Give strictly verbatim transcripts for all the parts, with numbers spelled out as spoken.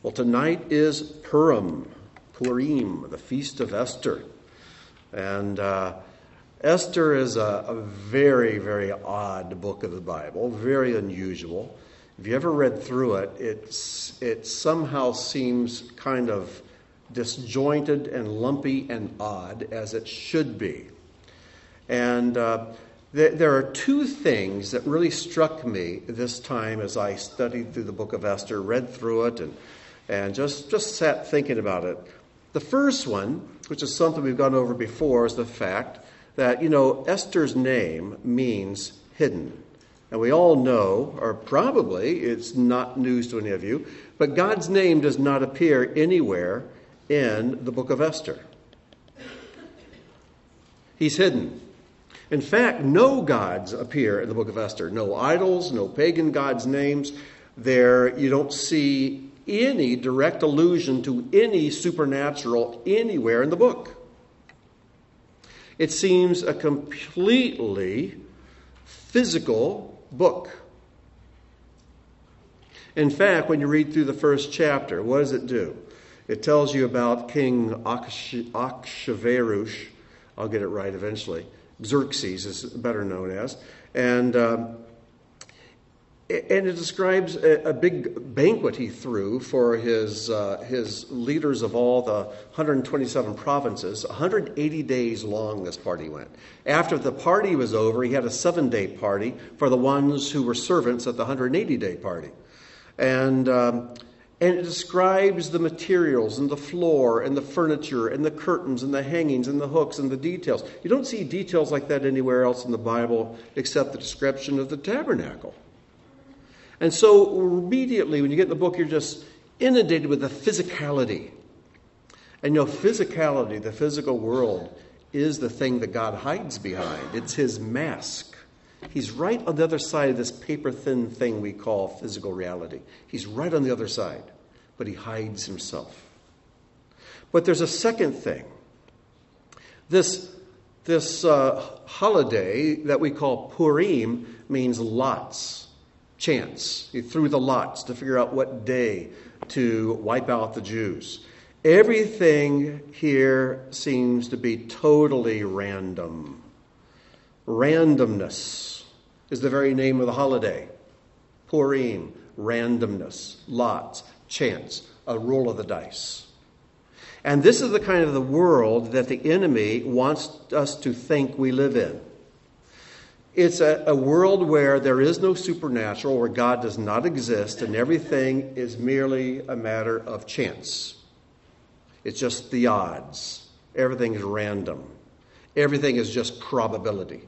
Well, tonight is Purim, Purim, the Feast of Esther. And uh, Esther is a, a very, very odd book of the Bible, very unusual. If you ever read through it, it's, it somehow seems kind of disjointed and lumpy and odd, as it should be. And uh, th- there are two things that really struck me this time as I studied through the book of Esther, read through it, and, and just, just sat thinking about it. The first one, which is something we've gone over before, is the fact that, you know, Esther's name means hidden. And we all know, or probably it's not news to any of you, but God's name does not appear anywhere in the book of Esther. He's hidden. In fact, no gods appear in the book of Esther. No idols, no pagan gods' names. There, you don't see any direct allusion to any supernatural anywhere in the book. It seems a completely physical book. In fact, when you read through the first chapter, what does it do? It tells you about King Achashverosh. I'll get it right eventually. Xerxes is better known as. And um, and it describes a, a big banquet he threw for his uh, his leaders of all the one hundred twenty-seven provinces. one hundred eighty days long this party went. After the party was over, he had a seven-day party for the ones who were servants at the one hundred eighty-day party. And... Um, And it describes the materials and the floor and the furniture and the curtains and the hangings and the hooks and the details. You don't see details like that anywhere else in the Bible except the description of the tabernacle. And so immediately when you get in the book, you're just inundated with the physicality. And you know, physicality, the physical world, is the thing that God hides behind. It's his mask. He's right on the other side of this paper-thin thing we call physical reality. He's right on the other side, but he hides himself. But there's a second thing. This, this uh, holiday that we call Purim means lots, chance. He threw the lots to figure out what day to wipe out the Jews. Everything here seems to be totally random. Randomness is the very name of the holiday. Purim, randomness, lots, chance, a roll of the dice. And this is the kind of the world that the enemy wants us to think we live in. It's a, a world where there is no supernatural, where God does not exist, and everything is merely a matter of chance. It's just the odds. Everything is random. Everything is just probability.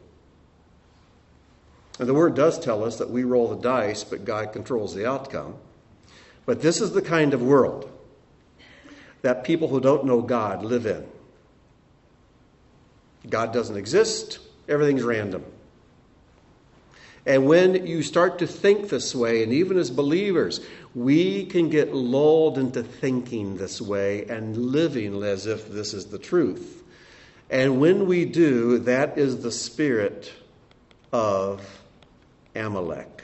And the Word does tell us that we roll the dice, but God controls the outcome. But this is the kind of world that people who don't know God live in. God doesn't exist. Everything's random. And when you start to think this way, and even as believers, we can get lulled into thinking this way and living as if this is the truth. And when we do, that is the spirit of Amalek.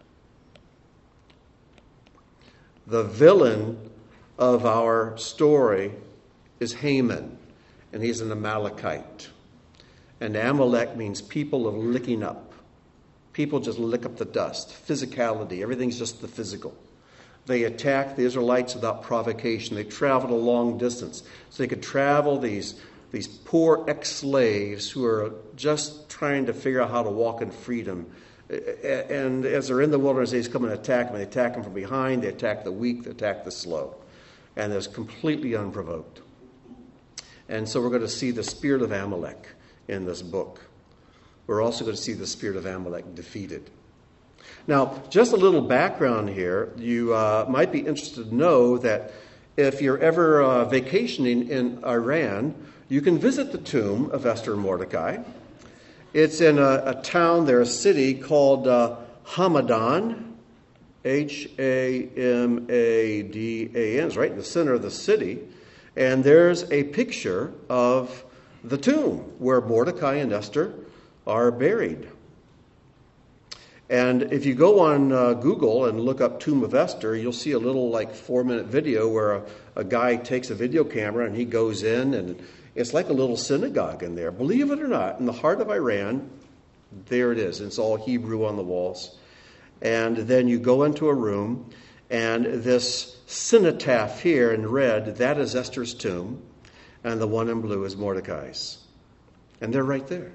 The villain of our story is Haman, and he's an Amalekite. And Amalek means people of licking up. People just lick up the dust. Physicality, everything's just the physical. They attacked the Israelites without provocation. They traveled a long distance. So they could travel these, these poor ex-slaves who are just trying to figure out how to walk in freedom. And as they're in the wilderness, they just come and attack them. They attack them from behind. They attack the weak. They attack the slow. And it's completely unprovoked. And so we're going to see the spirit of Amalek in this book. We're also going to see the spirit of Amalek defeated. Now, just a little background here. You uh, might be interested to know that if you're ever uh, vacationing in Iran, you can visit the tomb of Esther and Mordecai. It's in a, a town there, a city called uh, Hamadan, H A M A D A N. It's right in the center of the city. And there's a picture of the tomb where Mordecai and Esther are buried. And if you go on uh, Google and look up Tomb of Esther, you'll see a little like four-minute video where a, a guy takes a video camera and he goes in, and it's like a little synagogue in there. Believe it or not, in the heart of Iran, there it is. It's all Hebrew on the walls. And then you go into a room, and this cenotaph here in red, that is Esther's tomb, and the one in blue is Mordecai's. And they're right there.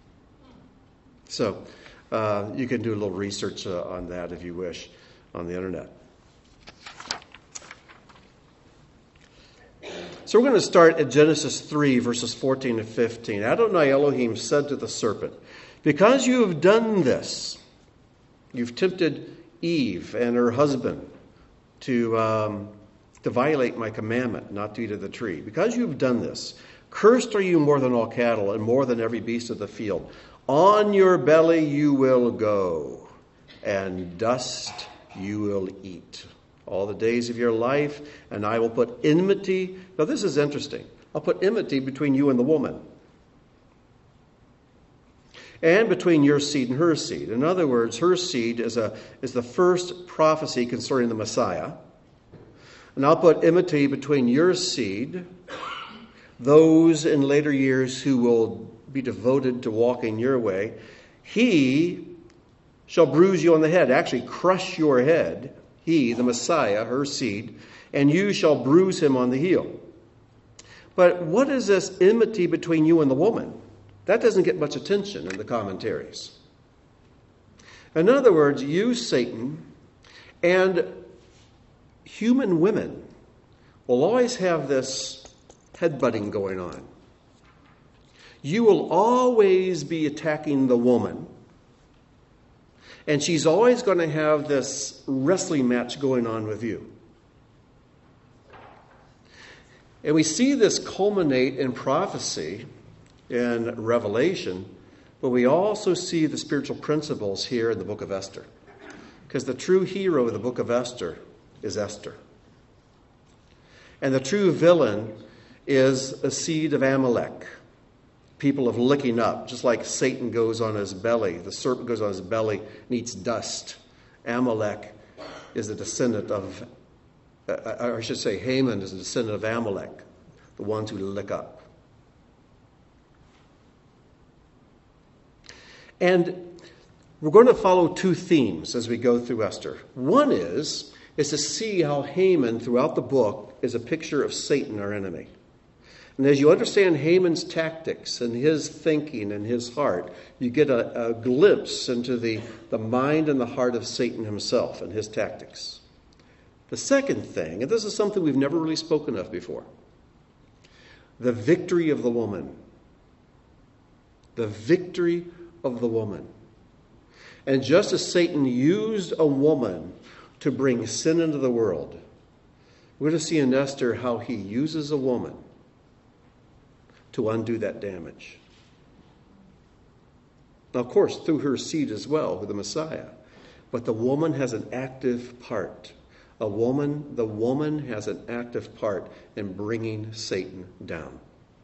So uh, you can do a little research uh, on that if you wish on the internet. So we're going to start at Genesis three, verses fourteen to fifteen. Adonai Elohim said to the serpent, "Because you have done this, you've tempted Eve and her husband to, um, to violate my commandment not to eat of the tree. Because you've done this, cursed are you more than all cattle and more than every beast of the field. On your belly you will go, and dust you will eat all the days of your life, and I will put enmity." Now this is interesting. I'll put enmity between you and the woman, and between your seed and her seed. In other words, her seed is a is the first prophecy concerning the Messiah. And I'll put enmity between your seed, those in later years who will be devoted to walking your way. He shall bruise you on the head, actually crush your head. He, the Messiah, her seed, and you shall bruise him on the heel. But what is this enmity between you and the woman? That doesn't get much attention in the commentaries. In other words, you, Satan, and human women will always have this headbutting going on. You will always be attacking the woman, and she's always going to have this wrestling match going on with you. And we see this culminate in prophecy in Revelation, but we also see the spiritual principles here in the book of Esther. Because the true hero of the book of Esther is Esther. And the true villain is a seed of Amalek, people of licking up, just like Satan goes on his belly, the serpent goes on his belly and eats dust. Amalek is a descendant of, uh, I should say Haman is a descendant of Amalek, the ones who lick up. And we're going to follow two themes as we go through Esther. One is, is to see how Haman throughout the book is a picture of Satan, our enemy. And as you understand Haman's tactics and his thinking and his heart, you get a, a glimpse into the, the mind and the heart of Satan himself and his tactics. The second thing, and this is something we've never really spoken of before, the victory of the woman. The victory of the woman. And just as Satan used a woman to bring sin into the world, we're going to see in Esther how he uses a woman to undo that damage. Now, of course, through her seed as well, with the Messiah. But the woman has an active part. A woman, the woman has an active part in bringing Satan down.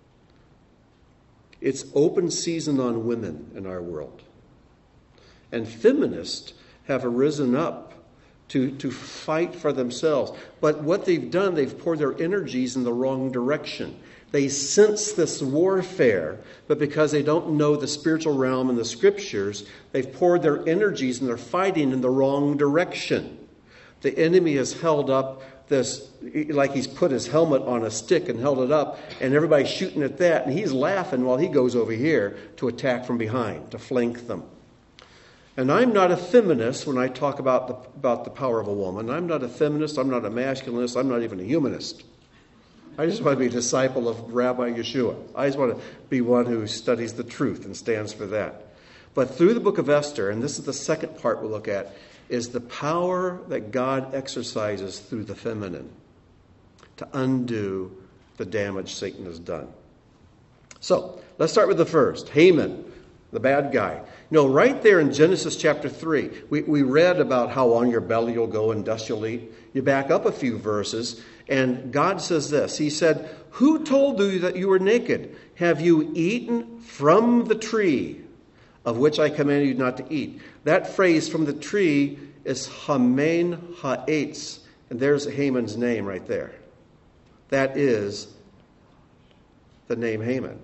It's open season on women in our world. And feminists have arisen up to, to fight for themselves. But what they've done, they've poured their energies in the wrong direction. They sense this warfare, but because they don't know the spiritual realm and the scriptures, they've poured their energies and they're fighting in the wrong direction. The enemy has held up this, like he's put his helmet on a stick and held it up, and everybody's shooting at that, and he's laughing while he goes over here to attack from behind, to flank them. And I'm not a feminist when I talk about the, about the power of a woman. I'm not a feminist, I'm not a masculinist, I'm not even a humanist. I just want to be a disciple of Rabbi Yeshua. I just want to be one who studies the truth and stands for that. But through the book of Esther, and this is the second part we'll look at, is the power that God exercises through the feminine to undo the damage Satan has done. So, let's start with the first. Haman, the bad guy. You know, right there in Genesis chapter three, we, we read about how on your belly you'll go and dust you'll eat. You back up a few verses, and God says this. He said, "Who told you that you were naked? Have you eaten from the tree of which I command you not to eat. That phrase from the tree is Haman ha'etz. And there's Haman's name right there. That is the name Haman.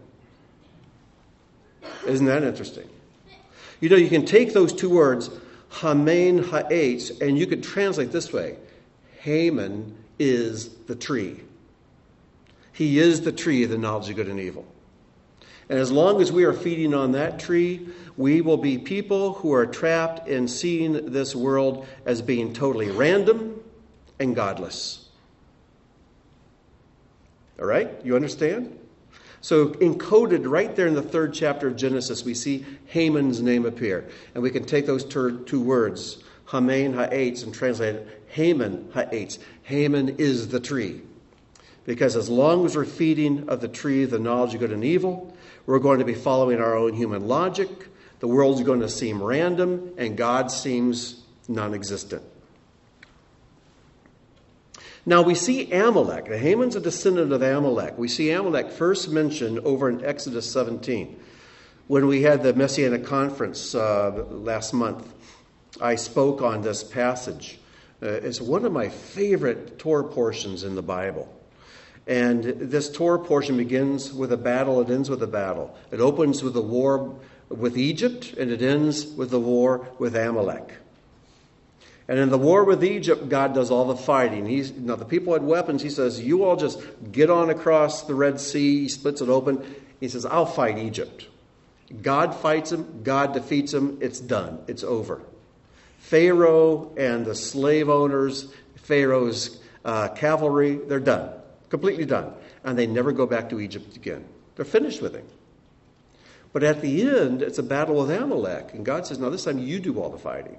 Isn't that interesting? You know, you can take those two words, Haman ha'etz, and you could translate this way. Haman is the tree. He is the tree of the knowledge of good and evil. And as long as we are feeding on that tree, we will be people who are trapped in seeing this world as being totally random and godless. All right? You understand? So encoded right there in the third chapter of Genesis, we see Haman's name appear. And we can take those two, two words, Haman ha'etz, and translate it, Haman ha'etz. Haman is the tree. Because as long as we're feeding of the tree, the knowledge of good and evil, we're going to be following our own human logic. The world's going to seem random, and God seems non-existent. Now we see Amalek. Now, Haman's a descendant of Amalek. We see Amalek first mentioned over in Exodus seventeen. When we had the Messianic Conference uh, last month, I spoke on this passage. Uh, it's one of my favorite Torah portions in the Bible. And this Torah portion begins with a battle. It ends with a battle. It opens with a war with Egypt, and it ends with the war with Amalek. And in the war with Egypt, God does all the fighting. He's, now, the people had weapons. He says, you all just get on across the Red Sea. He splits it open. He says, I'll fight Egypt. God fights him. God defeats him. It's done. It's over. Pharaoh and the slave owners, Pharaoh's uh, cavalry, they're done. Completely done. And they never go back to Egypt again. They're finished with him. But at the end, it's a battle with Amalek. And God says, now this time you do all the fighting.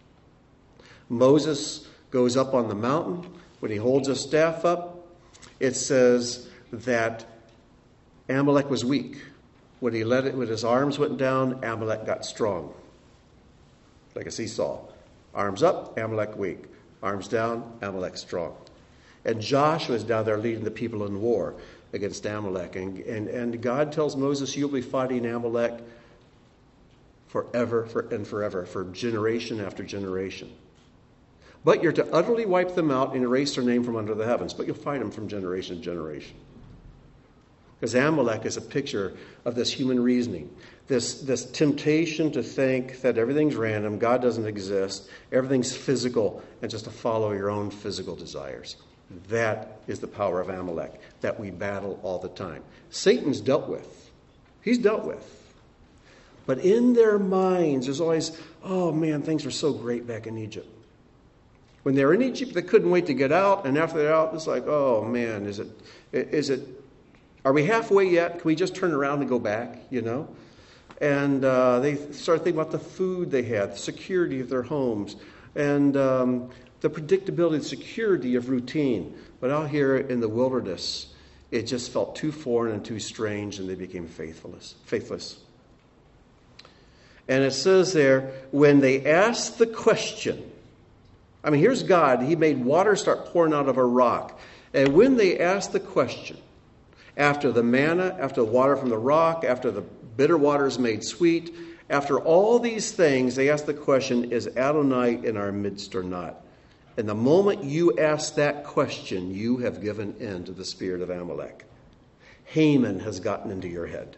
Moses goes up on the mountain. When he holds his staff up, it says that Amalek was weak. When he let it, when his arms went down, Amalek got strong. Like a seesaw. Arms up, Amalek weak. Arms down, Amalek strong. And Joshua is down there leading the people in war against Amalek. And, and, and God tells Moses, you'll be fighting Amalek forever for, and forever, for generation after generation. But you're to utterly wipe them out and erase their name from under the heavens. But you'll fight them from generation to generation. Because Amalek is a picture of this human reasoning. This, this temptation to think that everything's random, God doesn't exist, everything's physical, and just to follow your own physical desires. That is the power of Amalek that we battle all the time. Satan's dealt with. He's dealt with. But in their minds, there's always, oh man, things were so great back in Egypt. When they were in Egypt, they couldn't wait to get out. And after they're out, it's like, oh man, is it, is it, are we halfway yet? Can we just turn around and go back, you know? And uh, they started thinking about the food they had, the security of their homes, and um, the predictability, the security of routine. But out here in the wilderness, it just felt too foreign and too strange, and they became faithless. faithless. And it says there, when they asked the question, I mean, here's God. He made water start pouring out of a rock. And when they asked the question, after the manna, after the water from the rock, after the bitter waters made sweet, after all these things, they asked the question, is Adonai in our midst or not? And the moment you ask that question, you have given in to the spirit of Amalek. Haman has gotten into your head.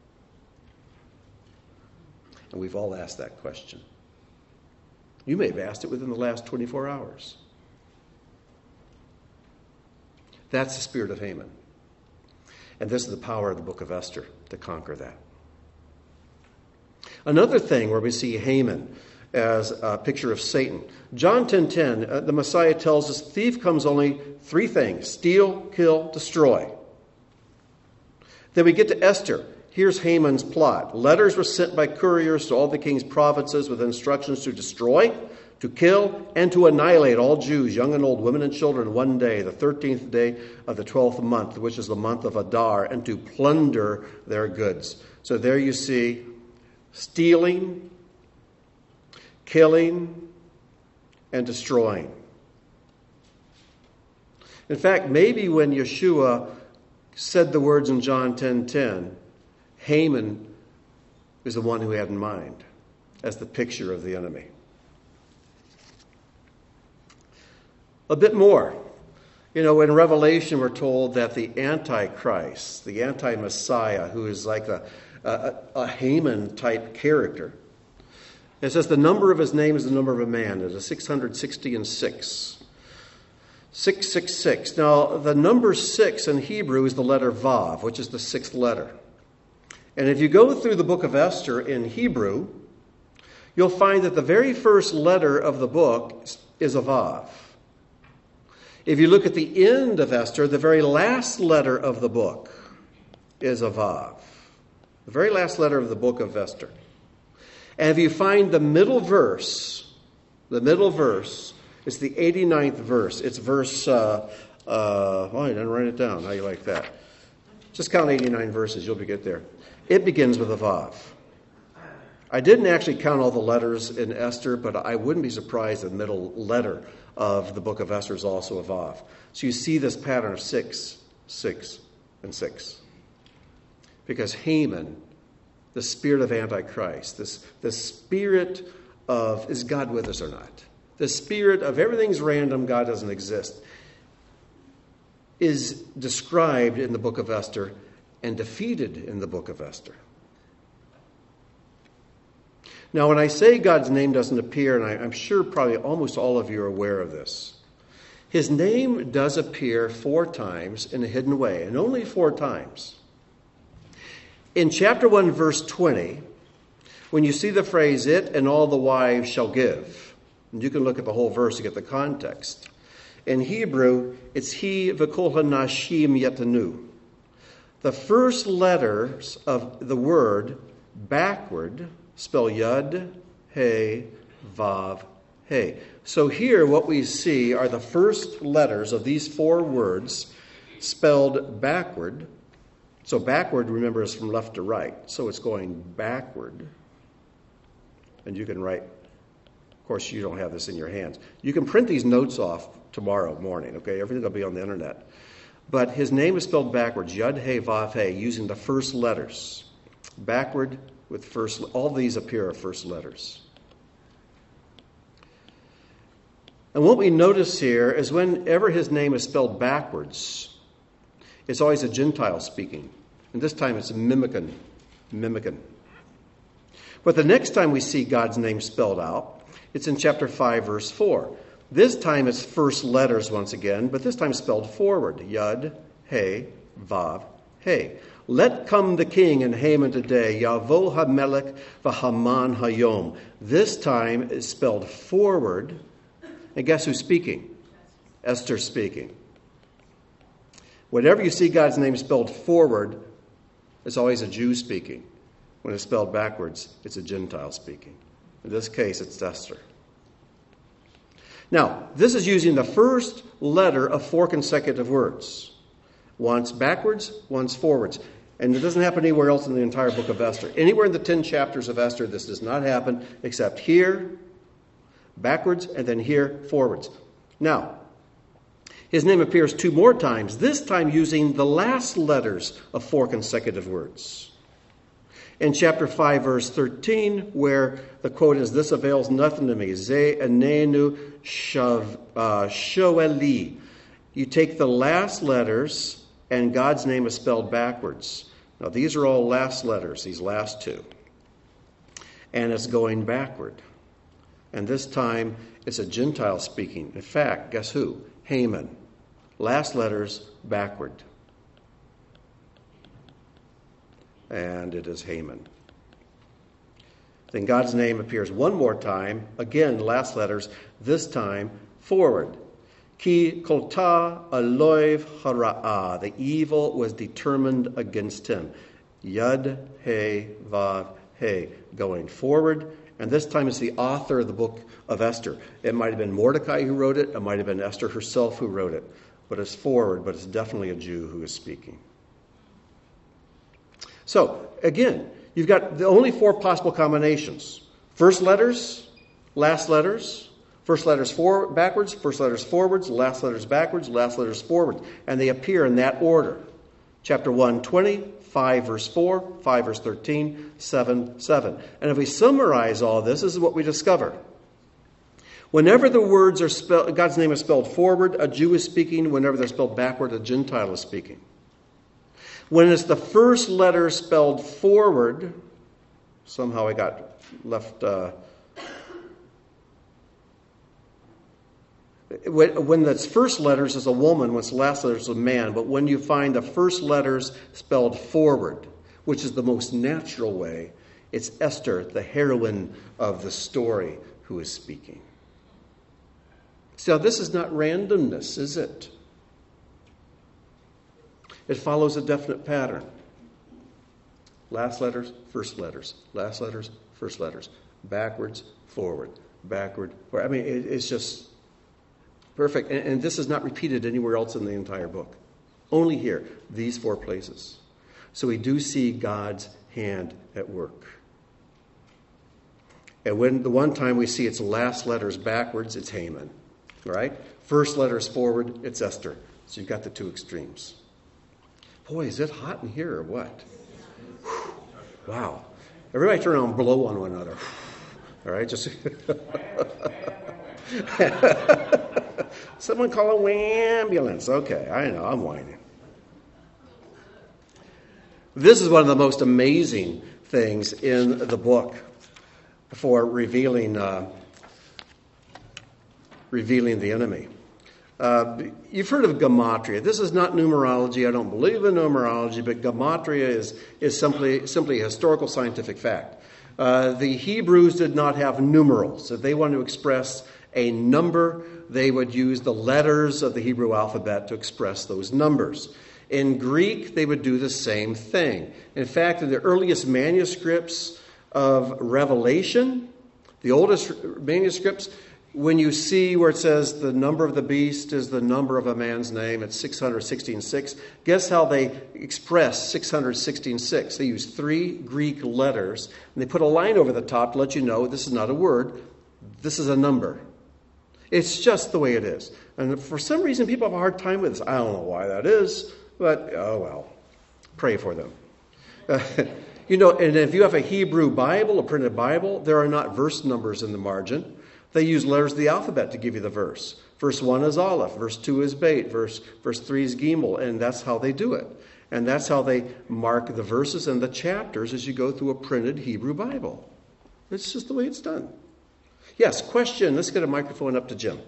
And we've all asked that question. You may have asked it within the last twenty-four hours. That's the spirit of Haman. And this is the power of the book of Esther to conquer that. Another thing where we see Haman as a picture of Satan. John ten ten, uh, the Messiah tells us, thief comes only three things: steal, kill, destroy. Then we get to Esther. Here's Haman's plot. Letters were sent by couriers to all the king's provinces with instructions to destroy, to kill, and to annihilate all Jews, young and old, women and children, one day, the thirteenth day of the twelfth month, which is the month of Adar, and to plunder their goods. So there you see stealing, killing, and destroying. In fact, maybe when Yeshua said the words in John ten ten, Haman is the one who had in mind as the picture of the enemy. A bit more. You know, in Revelation, we're told that the Antichrist, the anti-Messiah, who is like a, a, a Haman-type character, it says the number of his name is the number of a man. It is six hundred sixty and six. six six six. Now, the number six in Hebrew is the letter Vav, which is the sixth letter. And if you go through the book of Esther in Hebrew, you'll find that the very first letter of the book is a Vav. If you look at the end of Esther, the very last letter of the book is a Vav. The very last letter of the book of Esther. And if you find the middle verse, the middle verse is the eighty-ninth verse. It's verse, uh, uh, oh, I didn't write it down. How do you like that? Just count eighty-nine verses. You'll get there. It begins with a Vav. I didn't actually count all the letters in Esther, but I wouldn't be surprised the middle letter of the book of Esther is also a Vav. So you see this pattern of six, six, and six. Because Haman, the spirit of Antichrist, this the spirit of, is God with us or not? The spirit of everything's random, God doesn't exist, is described in the book of Esther and defeated in the book of Esther. Now, when I say God's name doesn't appear, and I, I'm sure probably almost all of you are aware of this, his name does appear four times in a hidden way, and only four times. In chapter one, verse twenty, when you see the phrase, it and all the wives shall give, and you can look at the whole verse to get the context. In Hebrew, it's he v'kol hanashim yetanu. The first letters of the word backward spell Yud, He, Vav, He. So here what we see are the first letters of these four words spelled backward. So backward, remember, is from left to right. So it's going backward. And you can write, of course, you don't have this in your hands. You can print these notes off tomorrow morning, okay? Everything will be on the internet. But his name is spelled backwards, Yud, He, Vav, He, using the first letters. Backward with first, all these appear as first letters. And what we notice here is whenever his name is spelled backwards, it's always a Gentile speaking. And this time it's Mimican. Mimican. But the next time we see God's name spelled out, it's in chapter five, verse four. This time it's first letters once again, but this time spelled forward. Yud, He, Vav, He. Let come the king and Haman today. Yavo HaMelech v'Haman Hayom. This time is spelled forward. And guess who's speaking? Esther speaking. Whenever you see God's name spelled forward, it's always a Jew speaking. When it's spelled backwards, it's a Gentile speaking. In this case, it's Esther. Now, this is using the first letter of four consecutive words. Once backwards, once forwards. And it doesn't happen anywhere else in the entire book of Esther. Anywhere in the ten chapters of Esther, this does not happen, except here, backwards, and then here, forwards. Now, his name appears two more times, this time using the last letters of four consecutive words. In chapter five, verse thirteen, where the quote is, this avails nothing to me, Ze enenu shav shoeli. You take the last letters, and God's name is spelled backwards. Now, these are all last letters, these last two. And it's going backward. And this time, it's a Gentile speaking. In fact, guess who? Haman. Last letters backward. And it is Haman. Then God's name appears one more time. Again, last letters, this time forward. Ki kolta aloiv hara'ah. The evil was determined against him. Yud, He, Vav, He. Going forward. And this time it's the author of the book of Esther. It might have been Mordecai who wrote it. It might have been Esther herself who wrote it. But it's forward, but it's definitely a Jew who is speaking. So, again, you've got the only four possible combinations. First letters, last letters. First letters for, backwards, first letters forwards, last letters backwards, last letters forward. And they appear in that order. Chapter one, twenty, five verse four, five verse thirteen, seven, seven. And if we summarize all this, this is what we discover. Whenever the words are spelled, God's name is spelled forward, a Jew is speaking. Whenever they're spelled backward, a Gentile is speaking. When it's the first letter spelled forward, somehow I got left... Uh, when, when the first letters is a woman, when the last letters is a man, but when you find the first letters spelled forward, which is the most natural way, it's Esther, the heroine of the story, who is speaking. So this is not randomness, is it? It follows a definite pattern. Last letters, first letters. Last letters, first letters. Backwards, forward. Backward, forward. I mean, it, it's just perfect. And, and this is not repeated anywhere else in the entire book. Only here, these four places. So we do see God's hand at work. And when the one time we see its last letters backwards, it's Haman. Right? First letters forward, it's Esther. So you've got the two extremes. Boy, is it hot in here or what? Whew. Wow. Everybody turn around and blow on one another. All right, just... Someone call a ambulance. Okay, I know, I'm whining. This is one of the most amazing things in the book for revealing... Uh, revealing the enemy. Uh, you've heard of gematria. This is not numerology. I don't believe in numerology, but gematria is, is simply, simply a historical scientific fact. Uh, the Hebrews did not have numerals. If they wanted to express a number, they would use the letters of the Hebrew alphabet to express those numbers. In Greek, they would do the same thing. In fact, in the earliest manuscripts of Revelation, the oldest manuscripts, when you see where it says the number of the beast is the number of a man's name, it's six hundred sixteen six. Guess how they express six hundred sixteen six? They use three Greek letters, and they put a line over the top to let you know this is not a word, this is a number. It's just the way it is. And for some reason, people have a hard time with this. I don't know why that is, but oh well. Pray for them. Uh, you know, and if you have a Hebrew Bible, a printed Bible, there are not verse numbers in the margin. They use letters of the alphabet to give you the verse. Verse one is Aleph, verse two is Beit, verse, verse three is Gimel, and that's how they do it. And that's how they mark the verses and the chapters as you go through a printed Hebrew Bible. It's just the way it's done. Yes, question. Let's get a microphone up to Jim.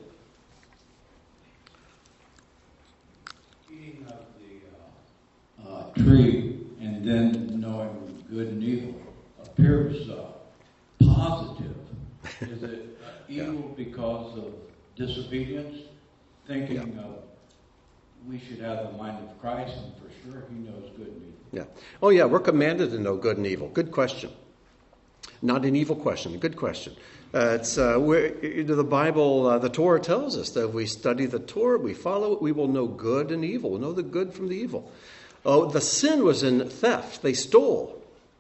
Eating of the uh, uh, tree and then knowing good and evil appears uh, positive. Is it uh, evil yeah. because of disobedience? Thinking yeah. of we should have the mind of Christ, and for sure He knows good and evil. Yeah. Oh yeah, we're commanded to know good and evil. Good question. Not an evil question. A good question. Uh, it's uh, where you know, the Bible, uh, the Torah tells us that if we study the Torah, we follow it, we will know good and evil. We'll know the good from the evil. Oh, the sin was in theft. They stole.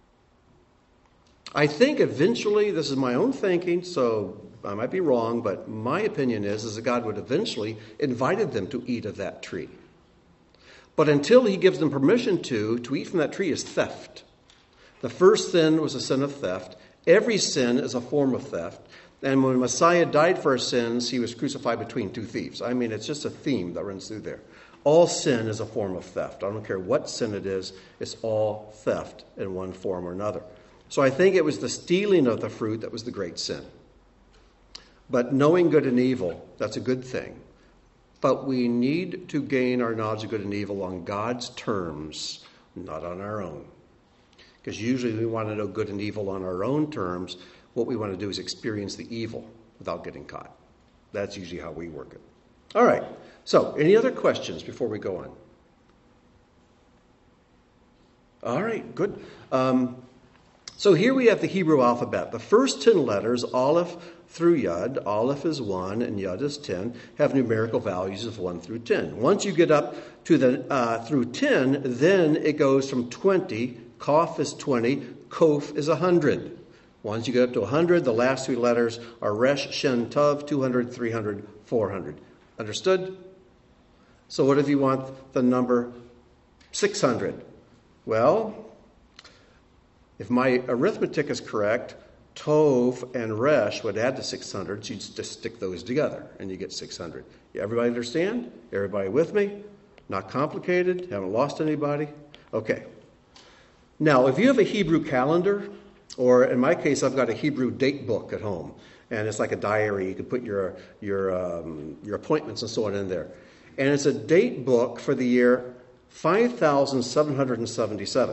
I think eventually, this is my own thinking, so I might be wrong, but my opinion is, is that God would eventually invited them to eat of that tree. But until He gives them permission to, to eat from that tree is theft. The first sin was a sin of theft. Every sin is a form of theft. And when Messiah died for our sins, He was crucified between two thieves. I mean, it's just a theme that runs through there. All sin is a form of theft. I don't care what sin it is, it's all theft in one form or another. So I think it was the stealing of the fruit that was the great sin. But knowing good and evil, that's a good thing. But we need to gain our knowledge of good and evil on God's terms, not on our own. Because usually we want to know good and evil on our own terms. What we want to do is experience the evil without getting caught. That's usually how we work it. All right. So, any other questions before we go on? All right, good. Um, so here we have the Hebrew alphabet. The first ten letters, Aleph through Yud, Aleph is one and Yud is ten, have numerical values of one through ten. Once you get up to the uh, through ten, then it goes from twenty. Kaf is twenty, Kof is one hundred. Once you get up to one hundred, the last three letters are Resh, Shin, Tav, two hundred, three hundred, four hundred. Understood? So what if you want the number six hundred? Well, if my arithmetic is correct, Tov and Resh would add to six hundred, so you'd just stick those together, and you get six hundred. Everybody understand? Everybody with me? Not complicated? Haven't lost anybody? Okay. Now, if you have a Hebrew calendar, or in my case, I've got a Hebrew date book at home, and it's like a diary. You can put your your um, your appointments and so on in there. And it's a date book for the year five thousand seven hundred seventy-seven.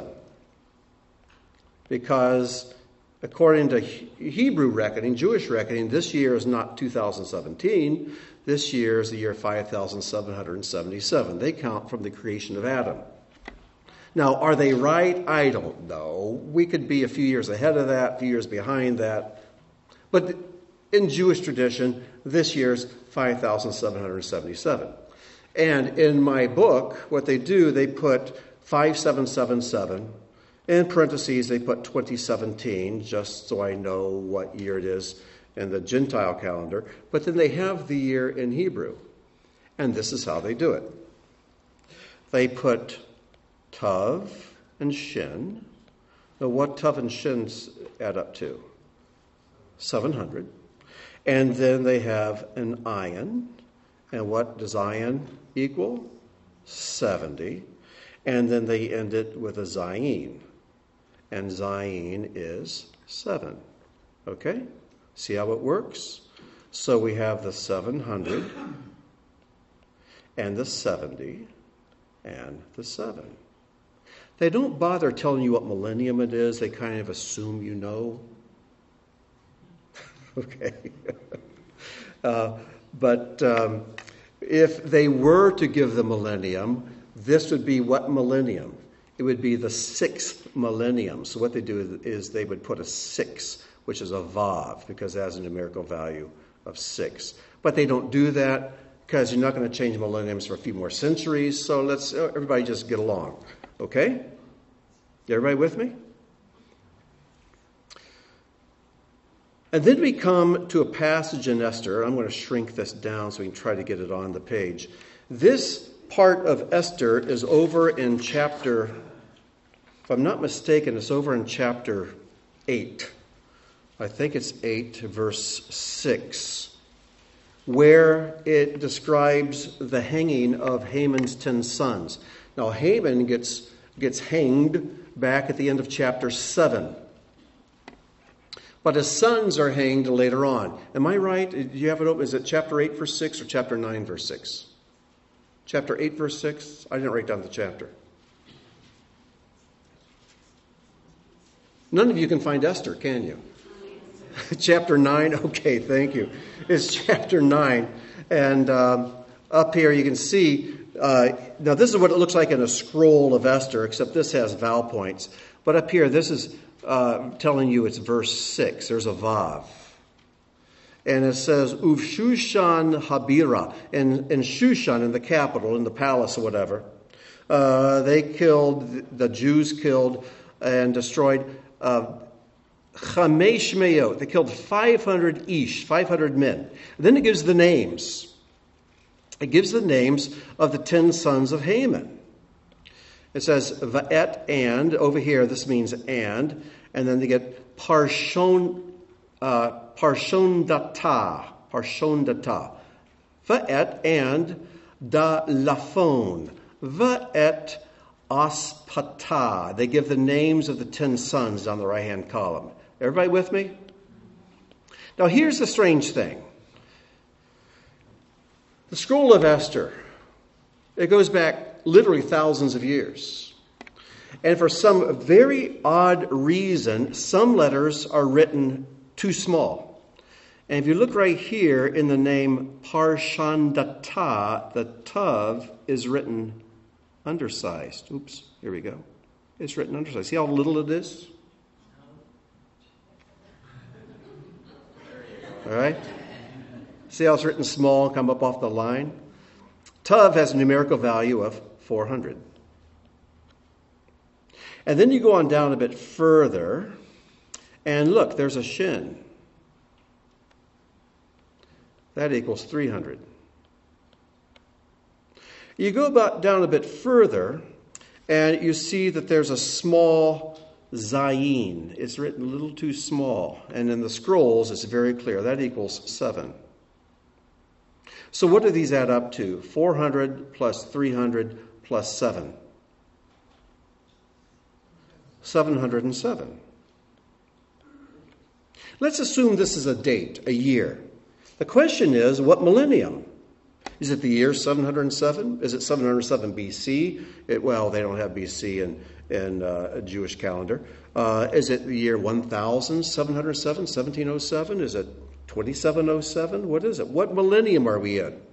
Because according to Hebrew reckoning, Jewish reckoning, this year is not two thousand seventeen. This year is the year five thousand seven hundred seventy-seven. They count from the creation of Adam. Now, are they right? I don't know. We could be a few years ahead of that, a few years behind that. But in Jewish tradition, this year's five thousand seven hundred seventy-seven. And in my book, what they do, they put five seven seven seven. In parentheses, they put twenty seventeen, just so I know what year it is in the Gentile calendar. But then they have the year in Hebrew. And this is how they do it. They put Tav and Shin. Now, what Tav and Shin add up to? seven hundred. And then they have an Ayin. And what does Ayin equal? seventy. And then they end it with a Zayin. And Zayin is seven. Okay? See how it works? So we have the seven hundred and the seventy and the seven. They don't bother telling you what millennium it is. They kind of assume you know. Okay. uh, but um, if they were to give the millennium, this would be what millennium? It would be the sixth millennium. So what they do is they would put a six, which is a vav, because it has a numerical value of six. But they don't do that because you're not going to change millenniums for a few more centuries. So let's everybody just get along. Okay? Everybody with me? And then we come to a passage in Esther. I'm going to shrink this down so we can try to get it on the page. This part of Esther is over in chapter, if I'm not mistaken, it's over in chapter eight. I think it's eight, verse six, where it describes the hanging of Haman's ten sons. Now, Haman gets, gets hanged back at the end of chapter seven. But his sons are hanged later on. Am I right? Do you have it open? Is it chapter eight, verse six, or chapter nine, verse six? Chapter eight, verse six? I didn't write down the chapter. None of you can find Esther, can you? Chapter nine? Okay, thank you. It's chapter nine. And um, up here you can see, uh, now this is what it looks like in a scroll of Esther, except this has vowel points. But up here, this is uh, telling you it's verse six. There's a vav. And it says, Uv Shushan Habira. In, in Shushan, in the capital, in the palace or whatever, uh, they killed, the Jews killed and destroyed uh, Chamesh Meot. They killed five hundred ish, five hundred men. And then it gives the names. It gives the names of the ten sons of Haman. It says, Va'et and, over here, this means and, and then they get Parshon, uh, Parshondata, Parshondata. Va'et and da lafon. Va'et aspata. They give the names of the ten sons down the right-hand column. Everybody with me? Now here's the strange thing. The scroll of Esther, it goes back literally thousands of years. And for some very odd reason, some letters are written too small. And if you look right here in the name Parshandata, the tav is written undersized. Oops, here we go. It's written undersized. See how little it is? All right? See how it's written small, come up off the line? Tav has a numerical value of four hundred. And then you go on down a bit further, and look, there's a shin. That equals three hundred. You go about down a bit further, And you see that there's a small zayin. It's written a little too small. And in the scrolls, it's very clear. That equals seven. So what do these add up to? four hundred plus three hundred plus seven. seven hundred seven. Let's assume this is a date, a year. The question is, what millennium? Is it the year seven hundred seven? Is it seven hundred seven B C? It, well, they don't have B C in, in uh, a Jewish calendar. Uh, is it the year one thousand seven hundred seven, seventeen oh seven? Is it twenty-seven oh seven? What is it? What millennium are we in?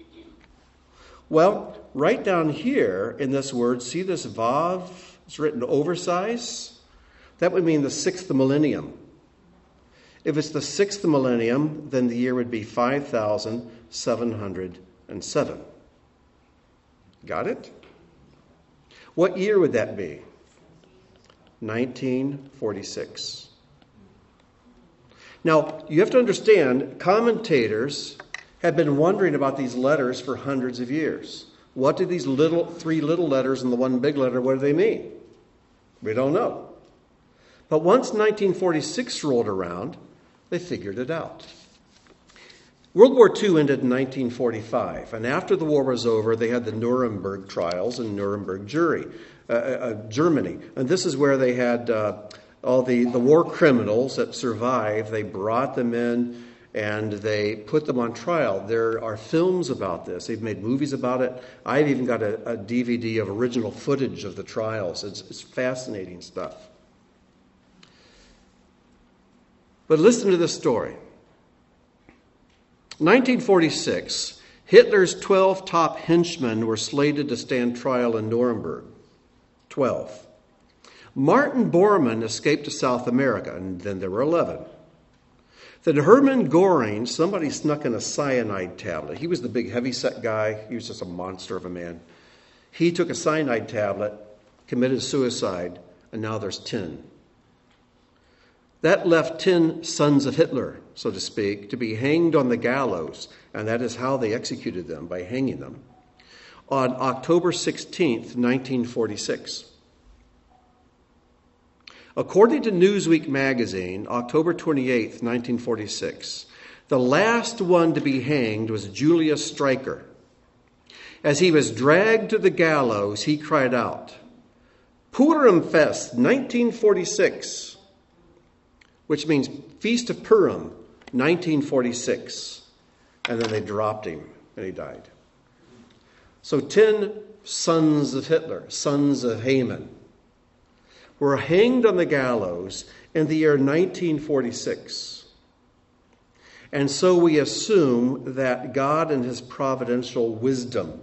Well, right down here in this word, see this vav? It's written oversize. That would mean the sixth millennium. If it's the sixth millennium, then the year would be five thousand seven hundred seven. Got it? What year would that be? nineteen forty-six. Now, you have to understand, commentators have been wondering about these letters for hundreds of years. What do these little three little letters and the one big letter, what do they mean? We don't know. But once nineteen forty-six rolled around, they figured it out. World War Two ended in nineteen forty-five, and after the war was over, they had the Nuremberg trials in Nuremberg jury, uh, uh, Germany. And this is where they had uh, all the, the war criminals that survived. They brought them in and they put them on trial. There are films about this. They've made movies about it. I've even got a, a D V D of original footage of the trials. It's, it's fascinating stuff. But listen to this story. nineteen forty-six, Hitler's twelve top henchmen were slated to stand trial in Nuremberg. twelve. Martin Bormann escaped to South America, and then there were eleven. Then Hermann Göring, somebody snuck in a cyanide tablet. He was the big heavy-set guy. He was just a monster of a man. He took a cyanide tablet, committed suicide, and now there's ten. That left ten sons of Hitler, so to speak, to be hanged on the gallows, and that is how they executed them, by hanging them, on October sixteenth, nineteen forty-six. According to Newsweek magazine, October twenty-eighth, nineteen forty-six, the last one to be hanged was Julius Streicher. As he was dragged to the gallows, he cried out, "Purim Fest, nineteen forty-six," which means Feast of Purim, nineteen forty-six. And then they dropped him, and he died. So ten sons of Hitler, sons of Haman, were hanged on the gallows in the year nineteen forty-six. And so we assume that God in his providential wisdom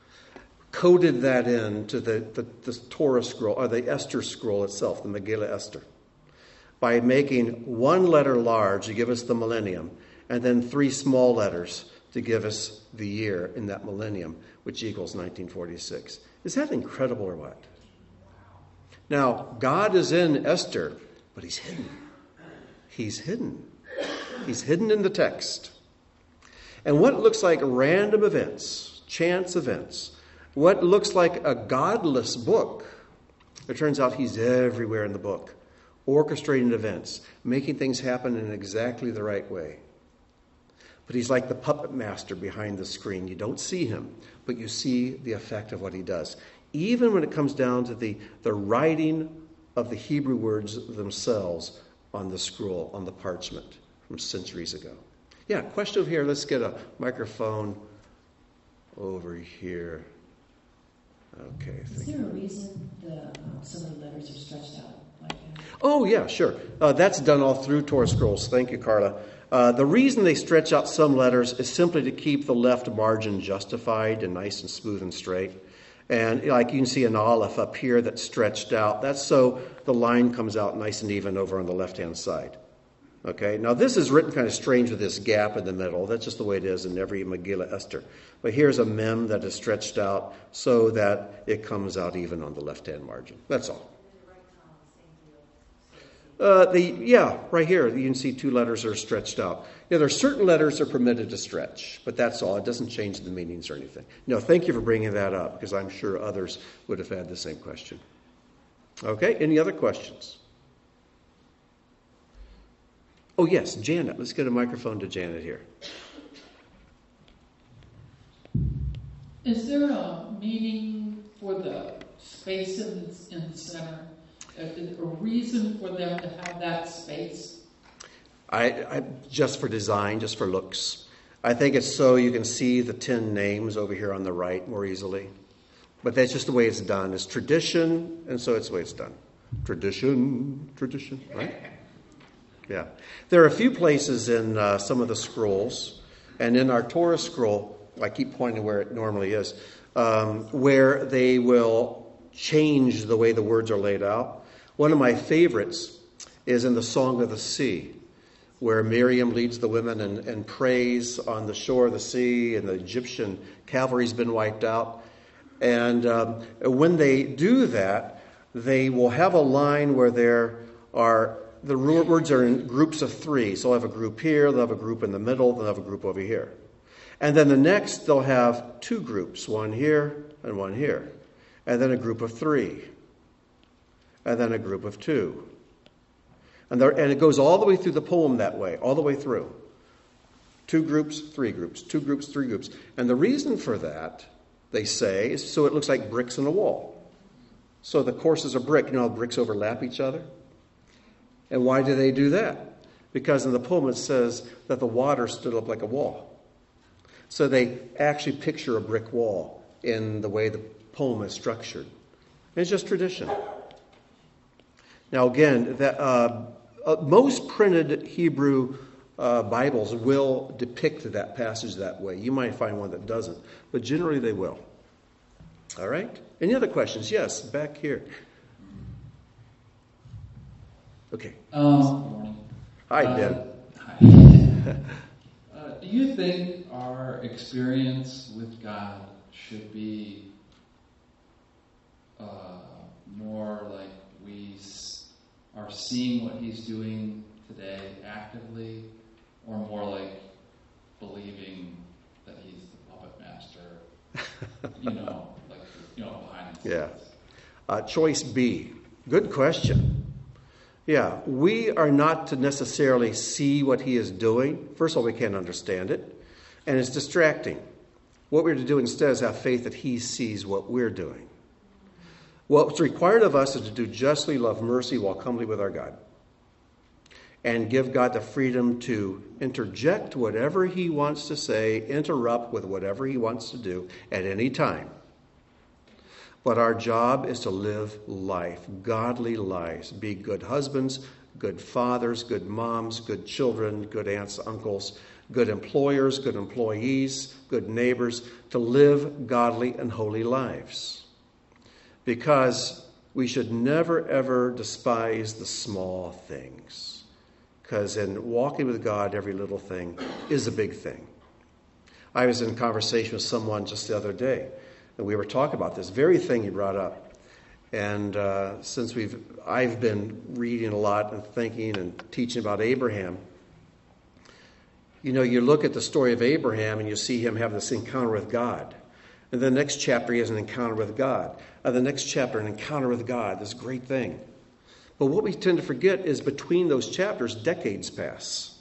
coded that into the, the, the Torah scroll, or the Esther scroll itself, the Megillah Esther, by making one letter large to give us the millennium, and then three small letters to give us the year in that millennium, which equals nineteen forty-six. Is that incredible or what? Now, God is in Esther, but he's hidden. He's hidden. He's hidden in the text. And what looks like random events, chance events, what looks like a godless book, it turns out he's everywhere in the book, orchestrating events, making things happen in exactly the right way. But he's like the puppet master behind the screen. You don't see him, but you see the effect of what he does. Even when it comes down to the, the writing of the Hebrew words themselves on the scroll, on the parchment from centuries ago. Yeah, question here. Let's get a microphone over here. Okay. Is there a reason the, uh, some of the letters are stretched out like that? Oh, yeah, sure. Uh, that's done all through Torah scrolls. Thank you, Carla. Uh, the reason they stretch out some letters is simply to keep the left margin justified and nice and smooth and straight. And like you can see an aleph up here that's stretched out. That's so the line comes out nice and even over on the left-hand side. Okay, now this is written kind of strange with this gap in the middle. That's just the way it is in every Megillah Esther. But here's a mem that is stretched out so that it comes out even on the left-hand margin. That's all. Uh, the yeah, right here you can see two letters are stretched out. Yeah, there are certain letters that are permitted to stretch, but that's all. It doesn't change the meanings or anything. No, thank you for bringing that up because I'm sure others would have had the same question. Okay, any other questions? Oh yes, Janet. Let's get a microphone to Janet here. Is there a meaning for the space in the, in the center? A, a reason for them to have that space? I, I just for design, just for looks. I think it's so you can see the ten names over here on the right more easily. But that's just the way it's done. It's tradition, and so it's the way it's done. Tradition, tradition, right? Yeah. There are a few places in uh, some of the scrolls, and in our Torah scroll, I keep pointing to where it normally is, um, where they will change the way the words are laid out. One of my favorites is in the Song of the Sea, where Miriam leads the women and, and prays on the shore of the sea, and the Egyptian cavalry's been wiped out. And um, when they do that, they will have a line where there are, the words are in groups of three. So they'll have a group here, they'll have a group in the middle, they'll have a group over here. And then the next, they'll have two groups, one here and one here. And then a group of three. And then a group of two. And, there, and it goes all the way through the poem that way, all the way through. Two groups, three groups, two groups, three groups. And the reason for that, they say, is so it looks like bricks in a wall. So the courses are brick. You know how bricks overlap each other? And why do they do that? Because in the poem it says that the water stood up like a wall. So they actually picture a brick wall in the way the poem is structured. And it's just tradition. Now again, that, uh, uh, most printed Hebrew uh, Bibles will depict that passage that way. You might find one that doesn't, but generally they will. All right? Any other questions? Yes, back here. Okay. Um, good morning. Hi, uh, Ben. Hi. uh, do you think our experience with God should be uh, more like we are seeing what He's doing today actively, or more like believing that He's the puppet master, you know, like, you know, behind the scenes? Yeah. Uh, choice B. Good question. Yeah, we are not to necessarily see what He is doing. First of all, we can't understand it, and it's distracting. What we're to do instead is have faith that He sees what we're doing. What's required of us is to do justly, love mercy, walk humbly with our God, and give God the freedom to interject whatever He wants to say, interrupt with whatever He wants to do at any time. But our job is to live life, godly lives, be good husbands, good fathers, good moms, good children, good aunts, uncles, good employers, good employees, good neighbors, to live godly and holy lives. Because we should never, ever despise the small things. Because in walking with God, every little thing is a big thing. I was in conversation with someone just the other day, and we were talking about this very thing you brought up. And uh, since we've, I've been reading a lot and thinking and teaching about Abraham, you know, you look at the story of Abraham and you see him have this encounter with God. And the next chapter, he has an encounter with God. And the next chapter, an encounter with God, this great thing. But what we tend to forget is between those chapters, decades pass,